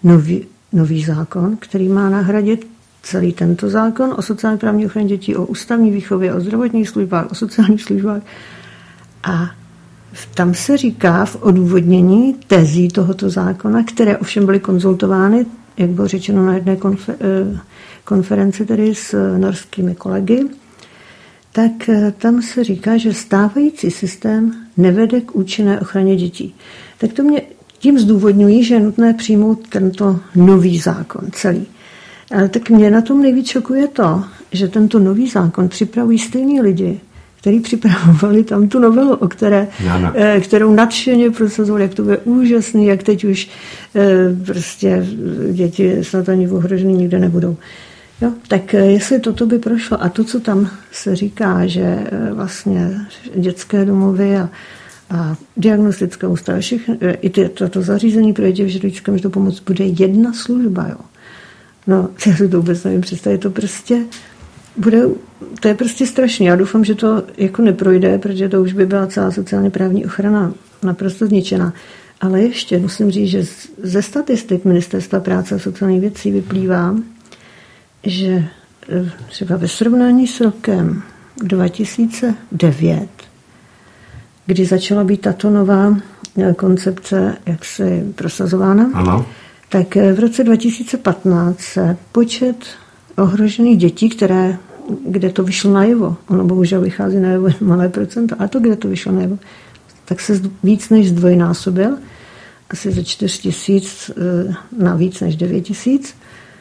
nový, nový zákon, který má nahradit celý tento zákon o sociální právní ochraně dětí, o ústavní výchově, o zdravotních službách, o sociálních službách. A tam se říká v odůvodnění tezí tohoto zákona, které ovšem byly konzultovány, jak bylo řečeno na jedné konfer- konferenci tedy s norskými kolegy, tak tam se říká, že stávající systém nevede k účinné ochraně dětí. Tak to mě tím zdůvodňují, že je nutné přijmout tento nový zákon celý. Ale tak mě na tom nejvíc šokuje to, že tento nový zákon připravují stejní lidi, kteří připravovali tam tu novelu, o které, kterou nadšeně prosazovali, jak to bude úžasný, jak teď už prostě děti snad ani ohrožený nikde nebudou. Jo, tak jestli toto by prošlo a to, co tam se říká, že vlastně dětské domovy a, a diagnostické ústavy, i toto zařízení pro děti v židličkém, že to pomoc bude jedna služba, jo. No, já si to vůbec nevím představit, to prostě bude, to je prostě strašný. Já doufám, že to jako neprojde, protože to už by byla celá sociálně právní ochrana naprosto zničená. Ale ještě musím říct, že ze statistik Ministerstva práce a sociálních věcí vyplývá, že třeba ve srovnání s rokem dva tisíce devět, kdy začala být tato nová koncepce jaksi prosazována, ano. Tak v roce dva tisíce patnáct se počet ohrožených dětí, které, kde to vyšlo najevo, ono bohužel vychází najevo malé procento, a to, kde to vyšlo najevo, tak se víc než zdvojnásobil, asi ze čtyři tisíc na víc než devět tisíc.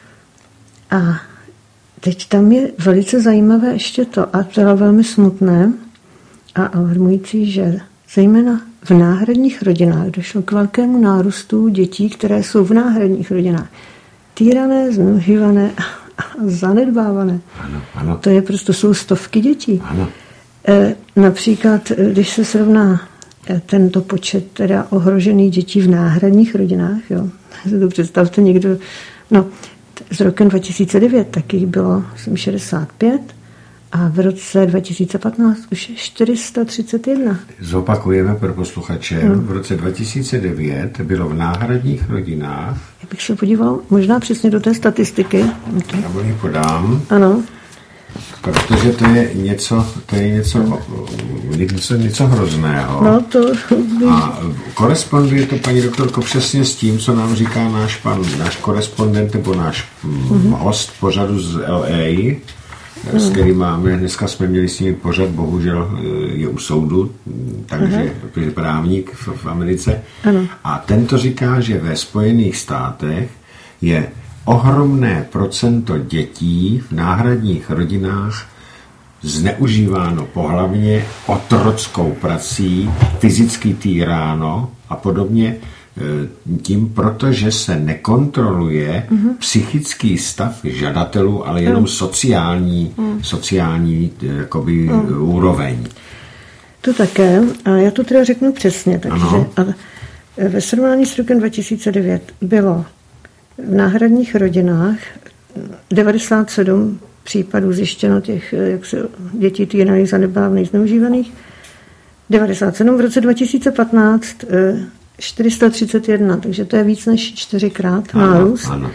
A teď tam je velice zajímavé ještě to, a to je velmi smutné a alarmující, že zejména v náhradních rodinách došlo k velkému nárůstu dětí, které jsou v náhradních rodinách. Týrané, zneužívané a zanedbávané. Ano, ano. To je prostě, jsou stovky dětí. Ano. E, například, když se srovná tento počet teda ohrožených dětí v náhradních rodinách, jo, si to představte někdo, no, z rokem dva tisíce devět taky bylo myslím, šedesát pět a v roce dva tisíce patnáct už je čtyři sta třicet jedna. Zopakujeme pro posluchače. Hmm. V roce dva tisíce devět bylo v náhradních rodinách. Já bych se podíval možná přesně do té statistiky. Já vám ji podám. Ano. Protože to je něco, to je něco, něco, něco hrozného. No to... A koresponduje to, paní doktorko, přesně s tím, co nám říká náš pan, náš korespondent nebo náš mm-hmm. host pořadu z L A, mm. s kterým máme, dneska jsme měli s ním pořad, bohužel je u soudu, takže je právník v, v Americe. Ano. A tento říká, že ve Spojených státech je ohromné procento dětí v náhradních rodinách zneužíváno pohlavně, otrockou prací, fyzicky týráno a podobně tím, protože se nekontroluje mm-hmm. psychický stav žadatelů, ale jenom mm. sociální, mm. sociální jakoby, mm. úroveň. To také. A já to teda řeknu přesně. Takže ve srovnání s rokem dva tisíce devět bylo v náhradních rodinách devadesát sedm případů zjištěno těch jak se, dětí týraných, zanedbávaných, zneužívaných. devadesát sedm v roce dva tisíce patnáct čtyři sta třicet jedna, takže to je víc než čtyřikrát nárůst. Ano,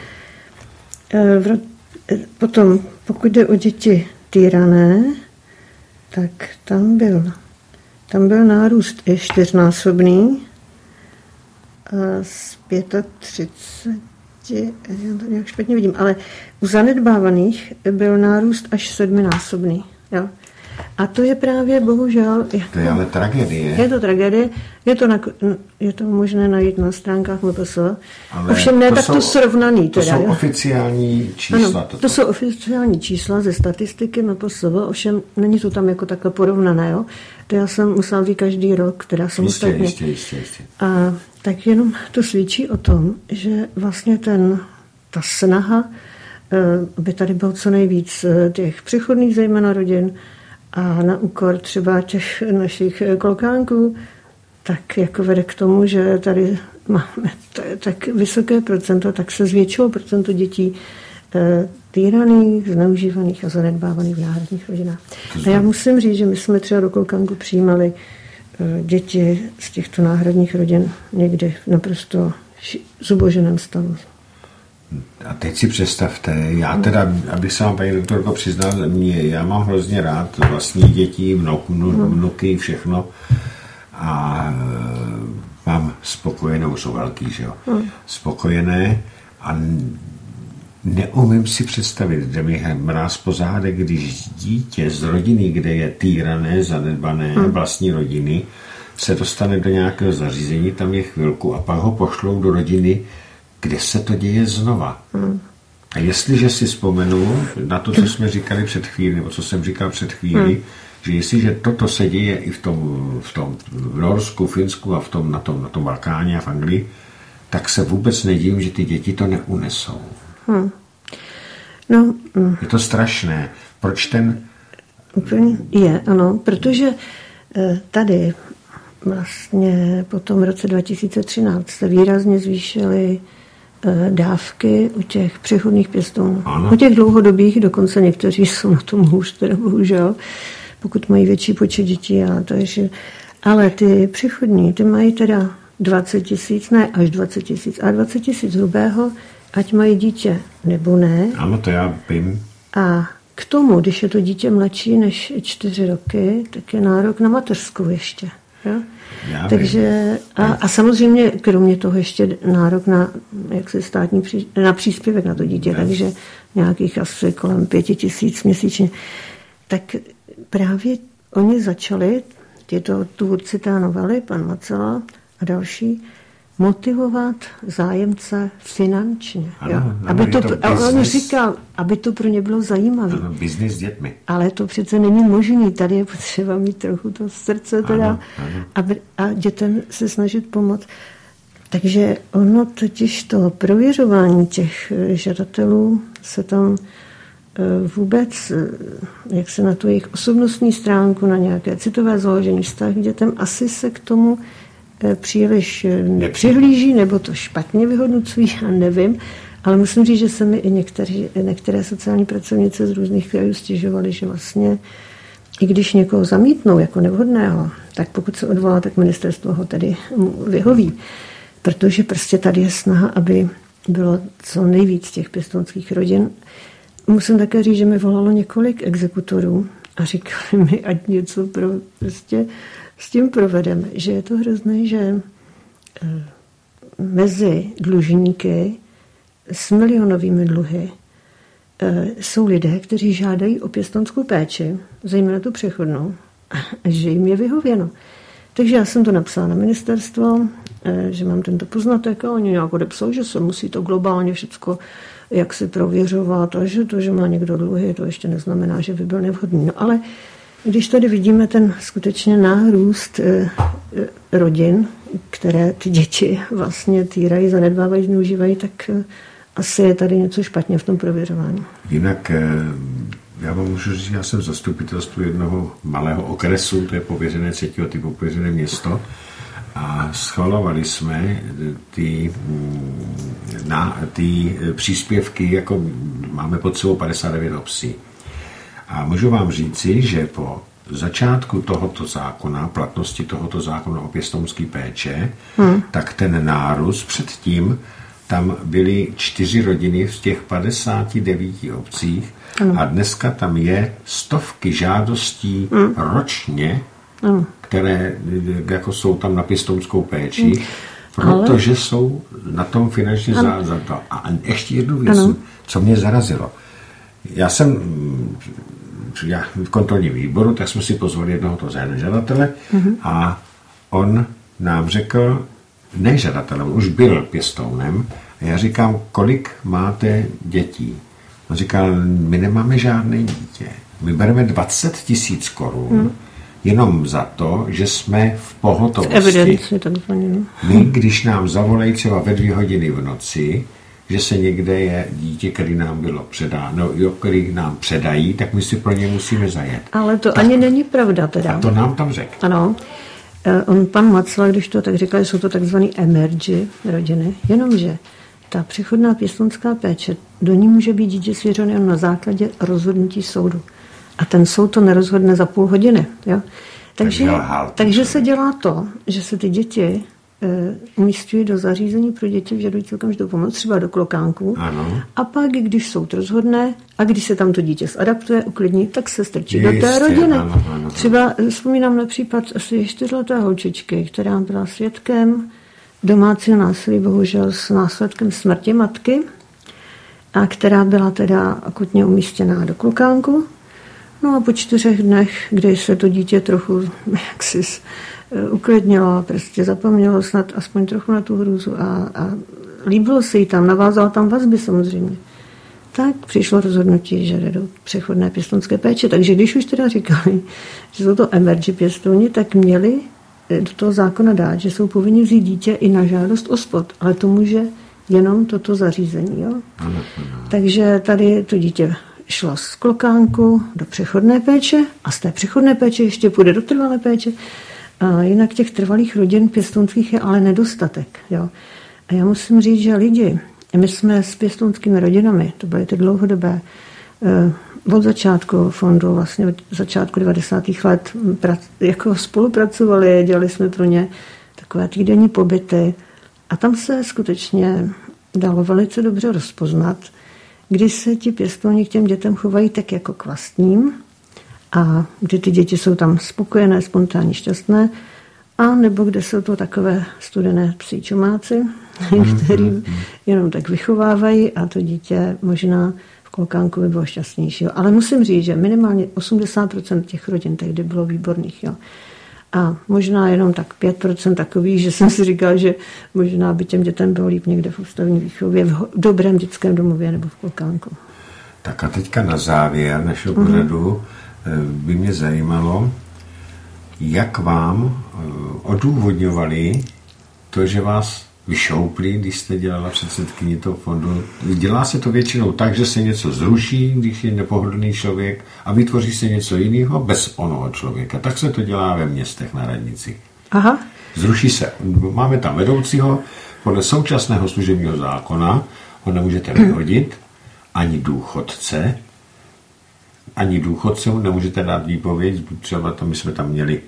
ano. Potom, pokud jde o děti týrané, tak tam byl, tam byl nárůst i čtyřnásobný z třicet pět, já to nějak špatně vidím, ale u zanedbávaných byl nárůst až sedminásobný. Jo. A to je právě bohužel... Jako, to je ale tragédie. Je to tragédie, je to, na, je to možné najít na stránkách M P S. Ovšem ne takto srovnaný. To teda, jsou jo. oficiální čísla. Ano, to, to jsou oficiální čísla ze statistiky M P S, ovšem není to tam jako takhle porovnané. Jo. To já jsem musela říct každý rok, která jsem jistě, ostatně. Jistě, jistě, jistě. A tak jenom to svědčí o tom, že vlastně ten, ta snaha, aby tady bylo co nejvíc těch přechodných zejména rodin, a na úkor třeba těch našich klokánků, tak jako vede k tomu, že tady máme tak vysoké procento, tak se zvětšilo procento dětí týraných, zneužívaných a zanedbávaných v náhradních rodinách. A já musím říct, že my jsme třeba do klokánku přijímali děti z těchto náhradních rodin někdy v naprosto zuboženém stavu. A teď si představte, já teda, abych se vám, paní doktorko, přiznal, mě, já mám hrozně rád vlastní děti, vnuk, vnuky, všechno a mám spokojené, už jsou velký, že jo, spokojené a neumím si představit, že mi mráz po zádech, když dítě z rodiny, kde je týrané, zanedbané, vlastní rodiny, se dostane do nějakého zařízení, tam je chvilku a pak ho pošlou do rodiny, kde se to děje znova. Hmm. A jestliže si vzpomenu na to, co jsme říkali před chvíli, nebo co jsem říkal před chvíli, hmm. že jestliže toto se děje i v tom, v tom v Norsku, Finsku a v tom, na, tom, na tom Balkáně a v Anglii, tak se vůbec nedivím, že ty děti to neunesou. Hmm. No, hmm. Je to strašné. Proč ten... Úplně je, ano, protože tady vlastně po tom roce dva tisíce třináct se výrazně zvýšily dávky u těch přechodných pěstounů. U těch dlouhodobých, dokonce někteří jsou na tom hůř, teda bohužel, pokud mají větší počet dětí. A to je, ale ty přechodní, ty mají teda dvacet tisíc, ne až dvacet tisíc, a dvacet tisíc hrubého, ať mají dítě nebo ne. Ano, to já vím. A k tomu, když je to dítě mladší než čtyři roky, tak je nárok na mateřskou ještě. Jo? Takže a, a samozřejmě kromě toho ještě nárok na jaksi státní pří, na příspěvek na to dítě, ne. Takže nějakých asi kolem pěti tisíc měsíčně. Tak právě oni začali, tyto tvůrci té novely, pan Macela a další, motivovat zájemce finančně. Ano, jo? Ano, aby to, to a on říkal, aby to pro ně bylo zajímavé. Ano, biznis s dětmi. Ale to přece není možné. Tady je potřeba mít trochu to srdce teda, ano, ano. Aby, a dětem se snažit pomoct. Takže ono totiž to prověřování těch žadatelů se tam vůbec, jak se na tu jejich osobnostní stránku, na nějaké citové založení vztah k dětem, asi se k tomu příliš nepřihlíží, nebo to špatně vyhodnocují, já nevím, ale musím říct, že se mi i některé, některé sociální pracovnice z různých krajů stěžovaly, že vlastně, i když někoho zamítnou jako nevhodného, tak pokud se odvolá, tak ministerstvo ho tedy vyhoví. Protože prostě tady je snaha, aby bylo co nejvíc těch pěstounských rodin. Musím také říct, že mi volalo několik exekutorů a říkali mi, ať něco pro, prostě s tím provedeme, že je to hrozné, že mezi dlužníky s milionovými dluhy jsou lidé, kteří žádají o pěstounskou péči, zejména tu přechodnou, že jim je vyhověno. Takže já jsem to napsala na ministerstvo, že mám tento poznatek a oni nějak odepsali, že se musí to globálně všechno jak si prověřovat a že to, že má někdo dluhy, to ještě neznamená, že by byl nevhodný. No ale když tady vidíme ten skutečně nárůst eh, rodin, které ty děti vlastně týrají, zanedbávají, zneužívají, tak eh, asi je tady něco špatně v tom prověřování. Jinak eh, já vám můžu říct, já jsem v zastupitelstvu jednoho malého okresu, to je pověřené třetího typu pověřené město, a schvalovali jsme ty, na, ty příspěvky, jako máme pod sebou padesát devět obcí. A můžu vám říci, že po začátku tohoto zákona, platnosti tohoto zákona o pěstounské péče, hmm. tak ten nárůst předtím, tam byly čtyři rodiny v těch padesáti devíti obcích hmm. a dneska tam je stovky žádostí hmm. ročně, hmm. které jako jsou tam na pěstounskou péči, hmm. protože Ale... jsou na tom finančně za, za to. A ještě jednu věc, ano. co mě zarazilo. Já jsem já v kontrolním výboru, tak jsme si pozvali jednoho toho žadatele mm-hmm. a on nám řekl, ne žadatelem, už byl pěstounem, a já říkám, kolik máte dětí? On říkal, my nemáme žádné dítě. My bereme dvacet tisíc korun mm. jenom za to, že jsme v pohotovosti. Evidenci, takzvaně. My, když nám zavolají třeba ve dvě hodiny v noci, že se někde je dítě, který nám bylo předáno, jo, který nám předají, tak my si pro ně musíme zajet. Ale to tak, ani není pravda teda. A to nám tam řekl. Ano. On, pan Macela, když to tak říkal, jsou to takzvaný emergy rodiny, jenomže ta přechodná pěstounská péče, do ní může být dítě svěřené jen na základě rozhodnutí soudu. A ten soud to nerozhodne za půl hodiny. Jo? Takže, takže se dělá to, že se ty děti umísťují do zařízení pro děti vyžadující okamžitou pomoc, třeba do klokánku. Ano. A pak, když soud rozhodne a když se tam to dítě zadaptuje, uklidní, tak se strčí Jistě, do té rodiny. Ano, ano, třeba vzpomínám na případ asi čtyřleté holčičky, která byla svědkem domácího násilí, bohužel s následkem smrti matky, a která byla teda akutně umístěná do klokánku. No a po čtyřech dnech, kdy se to dítě trochu jaksi uklidnilo, prostě zapomnělo snad aspoň trochu na tu hrůzu a, a líbilo se jí tam, navázala tam vazby samozřejmě, tak přišlo rozhodnutí, že jde do přechodné pěstounské péče. Takže když už teda říkali, že jsou to emergency pěstouni, tak měli do toho zákona dát, že jsou povinni vzít dítě i na žádost o spod, ale to může jenom toto zařízení. Jo? Takže tady to dítě šlo z klokánku do přechodné péče a z té přechodné péče ještě půjde do trvalé péče. A jinak těch trvalých rodin pěstounských je ale nedostatek. Jo? A já musím říct, že lidi, my jsme s pěstounskými rodinami, to byly ty dlouhodobé, od začátku fondu, vlastně od začátku devadesátých let jako spolupracovali, dělali jsme pro ně takové týdenní pobyty a tam se skutečně dalo velice dobře rozpoznat, kdy se ti pěstouni k těm dětem chovají tak jako k vlastním a kdy ty děti jsou tam spokojené, spontánně šťastné, a nebo kde jsou to takové studené psí čumáci, který jenom tak vychovávají a to dítě možná v klokánku by bylo šťastnější. Jo. Ale musím říct, že minimálně osmdesát procent těch rodin tehdy bylo výborných. Jo. A možná jenom tak pět procent takových, že jsem si říkal, že možná by těm dětem bylo líp někde v ústavní výchově, v dobrém dětském domově nebo v klokánku. Tak a teďka na závěr našeho pořadu by mě zajímalo, jak vám odůvodňovali to, že vás vyšoupli, když jste dělala předsedkyni toho fondu. Dělá se to většinou tak, že se něco zruší, když je nepohodlný člověk a vytvoří se něco jiného bez onoho člověka. Tak se to dělá ve městech na radnici. Aha. Zruší se. Máme tam vedoucího, podle současného služebního zákona ho nemůžete vyhodit, ani důchodce, ani důchodcům nemůžete dát výpověď, třeba to my jsme tam měli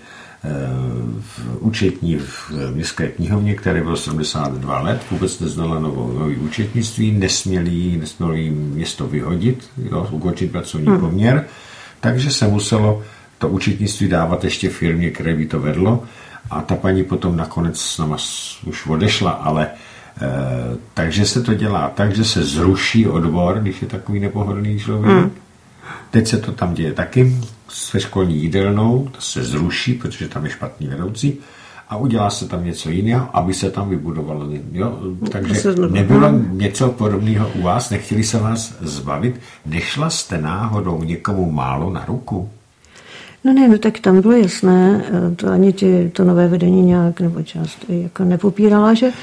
v účetní v městské knihovně, které bylo sedmdesát dva let, vůbec neznala novou, nový účetnictví, nesměli, nesměli město vyhodit, jo, ukončit pracovní hmm. poměr, takže se muselo to účetnictví dávat ještě firmě, které by to vedlo a ta paní potom nakonec s náma už odešla, ale eh, takže se to dělá tak, že se zruší odbor, když je takový nepohodlný člověk. Hmm. Teď se to tam děje taky se školní jídelnou, to se zruší, protože tam je špatný vedoucí a udělá se tam něco jiného, aby se tam vybudovalo. Jo? Takže nebylo něco podobného u vás, nechtěli se vás zbavit. Nešla jste náhodou někomu málo na ruku? No ne, no tak tam bylo jasné, to ani ty, to nové vedení nějak nebo část jako nepopírala, že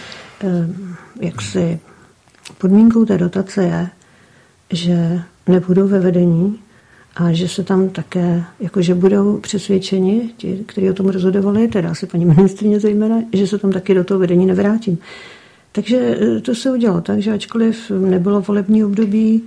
jaksi podmínkou té dotace je, že nebudou ve vedení a že se tam také, jakože budou přesvědčeni, ti, kteří o tom rozhodovali, teda asi paní ministryně zejména, že se tam taky do toho vedení nevrátím. Takže to se udělalo tak, že ačkoliv nebylo volební období,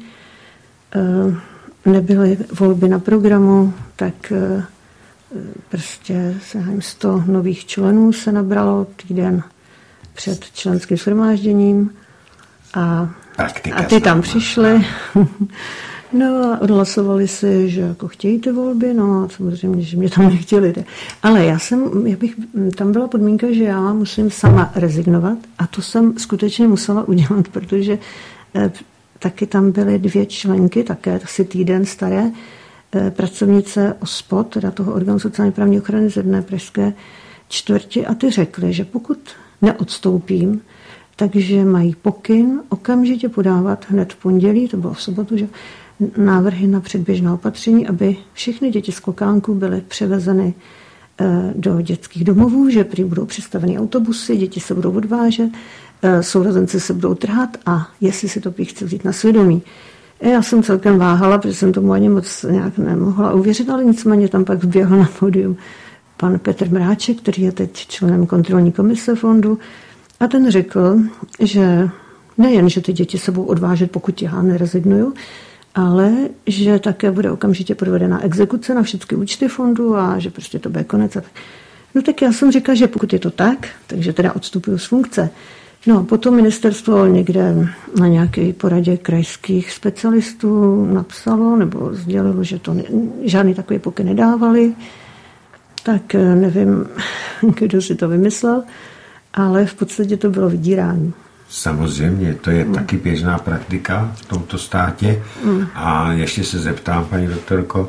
nebyly volby na programu, tak prostě sto nových členů se nabralo týden před členským shromážděním a, a ty tam přišli. No a odhlasovali si, že jako chtějí ty volby, no a samozřejmě, že mě tam nechtěli. Ale já jsem, já bych, tam byla podmínka, že já musím sama rezignovat a to jsem skutečně musela udělat, protože eh, taky tam byly dvě členky, také asi týden staré, eh, pracovnice O S P O D, teda toho orgánu sociálně právní ochrany z jedné pražské čtvrti a ty řekly, že pokud neodstoupím, takže mají pokyn okamžitě podávat hned v pondělí, to bylo v sobotu, že návrhy na předběžná opatření, aby všechny děti z klokánku byly převezeny do dětských domovů, že prý budou přistaveny autobusy, děti se budou odvážet, sourozenci se budou trhat a jestli si to prý chci vzít na svědomí. Já jsem celkem váhala, protože jsem tomu ani moc nějak nemohla uvěřit, ale nicméně tam pak vběhl na pódium pan Petr Mráček, který je teď členem kontrolní komise fondu, a ten řekl, že nejen, že ty děti se budou odvážet, pokud já nerezignuju, ale že také bude okamžitě provedena exekuce na všechny účty fondu a že prostě to bude konec. No tak já jsem říkala, že pokud je to tak, takže teda odstupuju z funkce. No a potom ministerstvo někde na nějaké poradě krajských specialistů napsalo nebo sdělilo, že to ne, žádný takový pokyn nedávali. Tak nevím, kdo si to vymyslel, ale v podstatě to bylo vydírání. Samozřejmě, to je mm. taky běžná praktika v tomto státě. Mm. A ještě se zeptám, paní doktorko,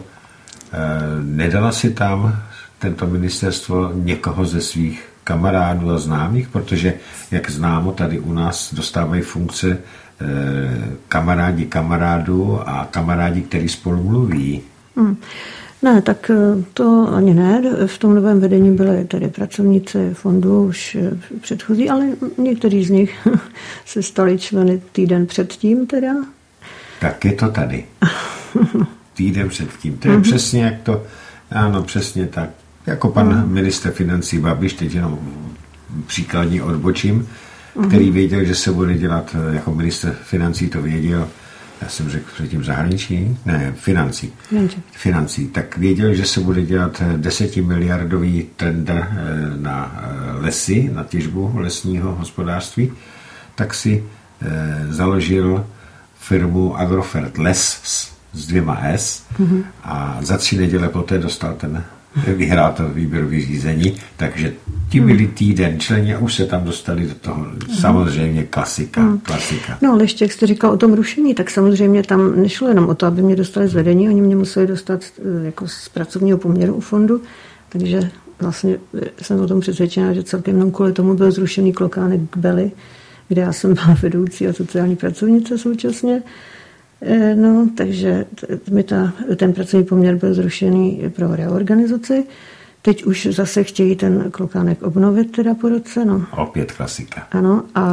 nedala si tam tento ministerstvo někoho ze svých kamarádů a známých, protože, jak známo, tady u nás dostávají funkce kamarádi kamarádů a kamarádi, kteří spolu mluví. Mm. Ne, tak to ani ne. V tom novém vedení byly tady pracovníci fondu už předchozí, ale někteří z nich se stali členy týden předtím teda. Tak je to tady. Týden předtím. To je mm-hmm. přesně jak to, ano, přesně tak. Jako pan mm. ministr financí Babiš, teď jenom příkladně odbočím, mm. který věděl, že se bude dělat, jako ministr financí to věděl, já jsem řekl předtím zahraničí, ne, financí. Financí. Financí. Tak věděl, že se bude dělat desetimiliardový tender na lesy, na těžbu lesního hospodářství, tak si založil firmu Agrofert Les s dvěma S mm-hmm. a za tři neděle poté dostal ten vyhrál to výběrový řízení, takže ti byli týden členi a už se tam dostali do toho. Samozřejmě klasika. Mm. klasika. No ale ještě, jak jste říkal o tom rušení, tak samozřejmě tam nešlo jenom o to, aby mě dostali z vedení, oni mě museli dostat jako z pracovního poměru u fondu, takže vlastně jsem o tom přesvědčená, že celkem jenom kvůli tomu byl zrušený klokánek k Beli, kde já jsem byla vedoucí a sociální pracovnice současně. No, takže mi ta, ten pracovní poměr byl zrušený pro reorganizaci. Teď už zase chtějí ten klokánek obnovit teda po roce. No. Opět klasika. Ano, a,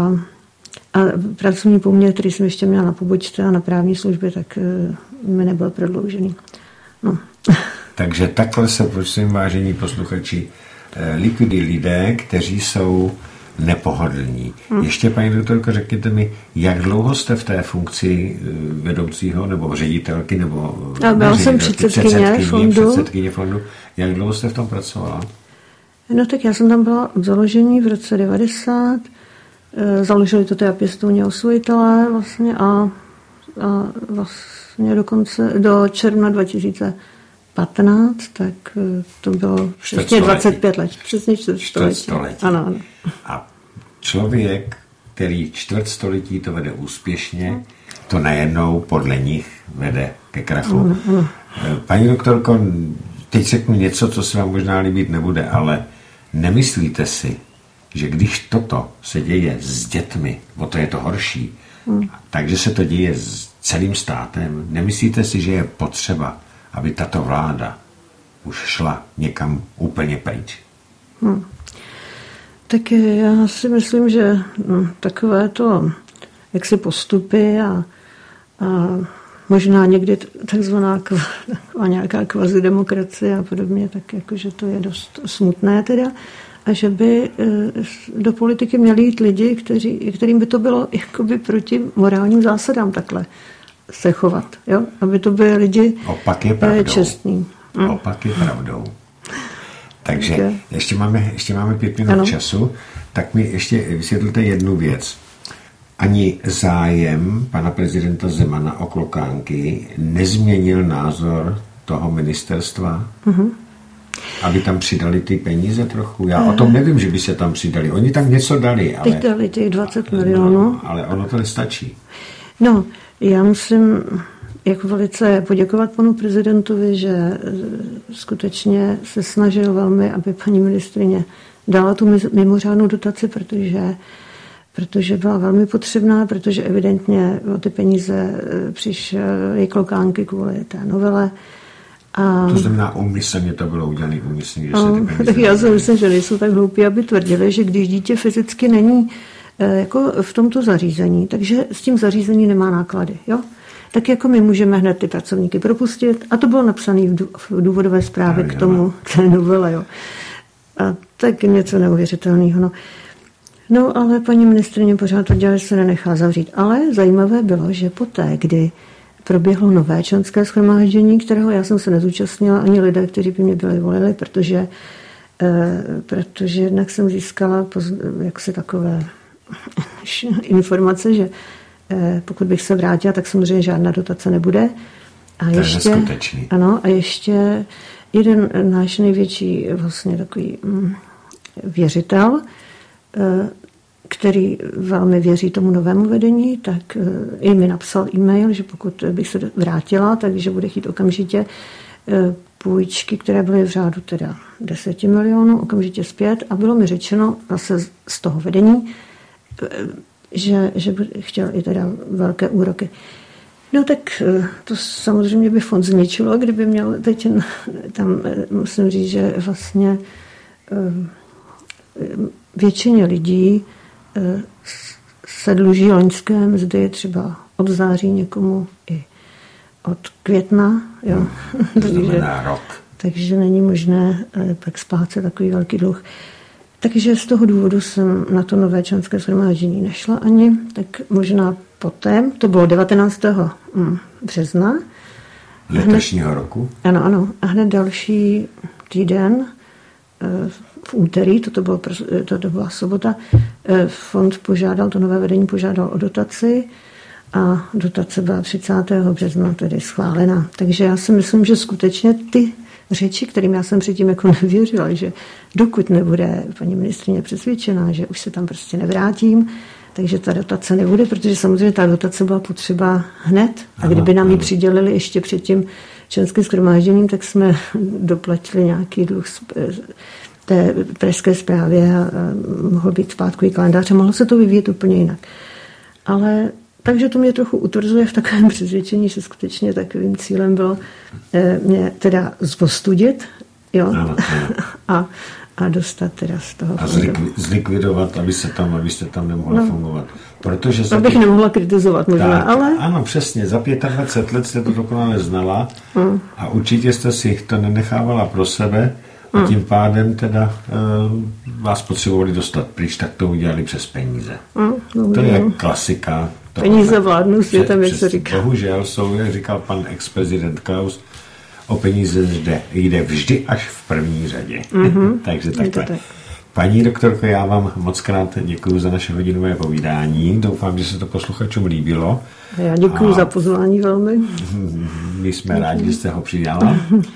a pracovní poměr, který jsem ještě měla na pobočce a na právní službě, tak mi nebyl prodloužený. No. Takže takhle se, prosím, vážení posluchači, likvidují lidé, kteří jsou nepohodlní. Hmm. Ještě, paní doktorko, řekněte mi, jak dlouho jste v té funkci vedoucího nebo ředitelky nebo já byla jsem předsedkyně fondu. předsedkyně fondu. Jak dlouho jste v tom pracovala? No tak já jsem tam byla od založení v roce devadesát. Založili to teda pěstouni osvojitelé vlastně a, a vlastně dokonce do června dva tisíce patnáct, tak to bylo přesně dvacet pět let. Přesně čtvrtstoletí. Ano, ano. A člověk, který čtvrtstoletí to vede úspěšně, to najednou podle nich vede ke krachu. Ano, ano. Paní doktorko, teď řeknu něco, co se vám možná líbit nebude, ale nemyslíte si, že když toto se děje s dětmi, o to je to horší, hmm. takže se to děje s celým státem, nemyslíte si, že je potřeba, aby tato vláda už šla někam úplně pryč? Hmm. Tak já si myslím, že no, takové to jaksi postupy a, a možná někdy takzvaná taková nějaká kvazidemokracie a podobně, tak jakože to je dost smutné teda. A že by do politiky měli jít lidi, kteří, kterým by to bylo jakoby proti morálním zásadám takhle se chovat. Jo? Aby to byli lidi Opak je pravdou. čestní. Mm. Opak je pravdou. Takže okay. ještě, máme, ještě máme pět minut ano. času, tak mi ještě vysvětlete jednu věc. Ani zájem pana prezidenta Zemana o klokánky nezměnil názor toho ministerstva, mm-hmm. aby tam přidali ty peníze trochu. Já uh, o tom nevím, že by se tam přidali. Oni tam něco dali. Ale, teď dali těch dvacet milionů. No, ale ono to nestačí. No, já musím jako velice poděkovat panu prezidentovi, že skutečně se snažil velmi, aby paní ministryně dala tu mimořádnou dotaci, protože, protože byla velmi potřebná, protože evidentně o ty peníze přišly klokánky kvůli té novele. A to znamená, úmyslně to bylo udělané úmyslně, že se ty peníze... Tak já si myslím, že nejsou tak hloupí, aby tvrdili, že když dítě fyzicky není jako v tomto zařízení, takže s tím zařízení nemá náklady, jo? Tak jako my můžeme hned ty pracovníky propustit a to bylo napsané v důvodové zprávě k tomu, k té novele, jo. A tak něco neuvěřitelného, no. No, ale paní ministryně pořád tvrdila, že se nenechá zavřít. Ale zajímavé bylo, že poté, kdy proběhlo nové členské shromáždění, kterého já jsem se nezúčastnila, ani lidé, kteří by mě byli volili, protože protože jednak jsem získala jaksi takové informace, že pokud bych se vrátila, tak samozřejmě žádná dotace nebude. A to ještě, je neskutečný. Ano, a ještě jeden náš největší vlastně takový věřitel, který velmi věří tomu novému vedení, tak i mi napsal e-mail, že pokud bych se vrátila, takže bude chtít okamžitě půjčky, které byly v řádu teda deseti milionů, okamžitě zpět a bylo mi řečeno zase z toho vedení, že, že by chtěl i teda velké úroky. No tak to samozřejmě by fond zničilo, kdyby měl teď tam, musím říct, že vlastně většině lidí se dluží loňské mzdy třeba od září někomu i od května. Jo. To znamená rok. Takže není možné pak splácet takový velký dluh. Takže z toho důvodu jsem na to nové členské shromáždění nešla ani, tak možná poté, to bylo devatenáctého března. Letošního roku? Ano, ano. A hned další týden, v úterý, toto, bylo, toto byla sobota, fond požádal, to nové vedení požádal o dotaci a dotace byla třicátého března tedy schválena. Takže já si myslím, že skutečně ty řeči, kterým já jsem předtím jako nevěřila, že dokud nebude paní ministryně přesvědčená, že už se tam prostě nevrátím, takže ta dotace nebude, protože samozřejmě ta dotace byla potřeba hned a kdyby nám ji přidělili ještě před tím členským shromážděním, tak jsme doplatili nějaký dluh té pražské správě a mohl být zpátkový kalendář a mohlo se to vyvíjet úplně jinak. Ale takže to mě trochu utvrzuje v takovém přesvědčení, že skutečně takovým cílem bylo mě teda zvostudit, jo, ano, ano. A, a dostat teda z toho. A zlikvi, zlikvidovat, aby se tam, abyste tam nemohla no, fungovat. Protože abych těch... nemohla kritizovat možná, tak, ale... Ano, přesně, za dvacet pět let jste to dokonale znala hmm. a určitě jste si to nenechávala pro sebe a hmm. tím pádem teda uh, vás potřebovali dostat pryč, tak to udělali přes peníze. Hmm, no, to je klasika. Peníze vládnou světem, jak se říká. Bohužel jsou, jak říkal pan ex-prezident Klaus, o peníze jde, jde vždy až v první řadě. Mm-hmm. Takže takhle. Tak. Paní doktorko, já vám moc krát děkuji za naše hodinové povídání. Doufám, že se to posluchačům líbilo. Já děkuji a za pozvání velmi. My jsme děkuji. rádi, že jste ho přijala.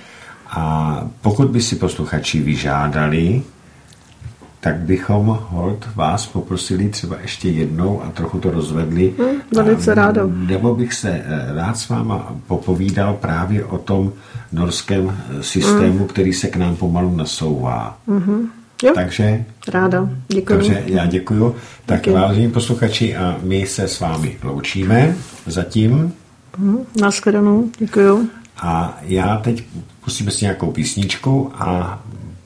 A pokud by si posluchači vyžádali, tak bychom hold vás poprosili třeba ještě jednou a trochu to rozvedli. Hmm, velice ráda. Nebo bych se rád s váma popovídal právě o tom norském systému, hmm. který se k nám pomalu nasouvá. Hmm. Jo, takže ráda. Děkuji. Takže já děkuju. Tak děkuji. Vážení posluchači, a my se s vámi loučíme zatím. Hmm, nashledanou. Děkuju. A já teď pustíme si nějakou písničku a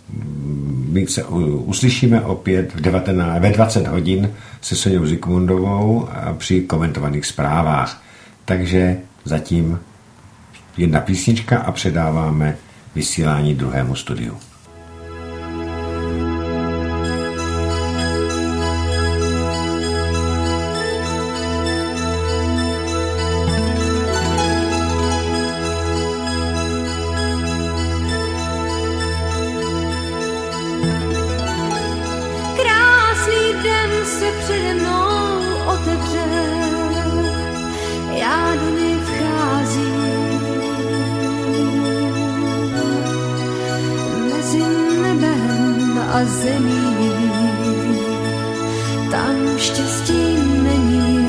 my se uslyšíme opět v devatenáct, ve dvacet hodin se Soňou Zikmundovou při komentovaných zprávách. Takže zatím jedna písnička a předáváme vysílání druhému studiu. A zemí, tam štěstí není.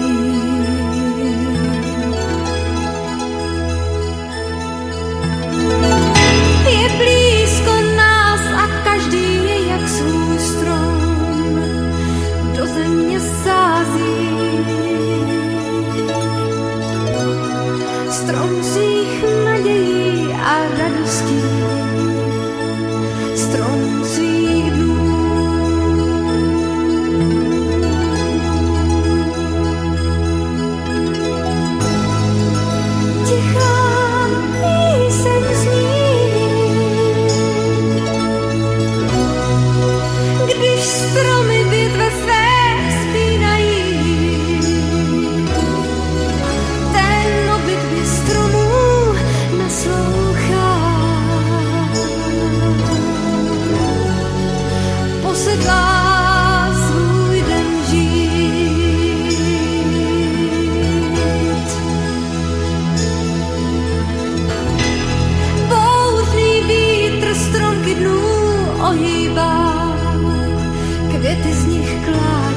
Je blízko nás a každý je jak svůj strom, do země sází. Strom svých nadějí a radostí, strom svých dnů. ty z nich klát.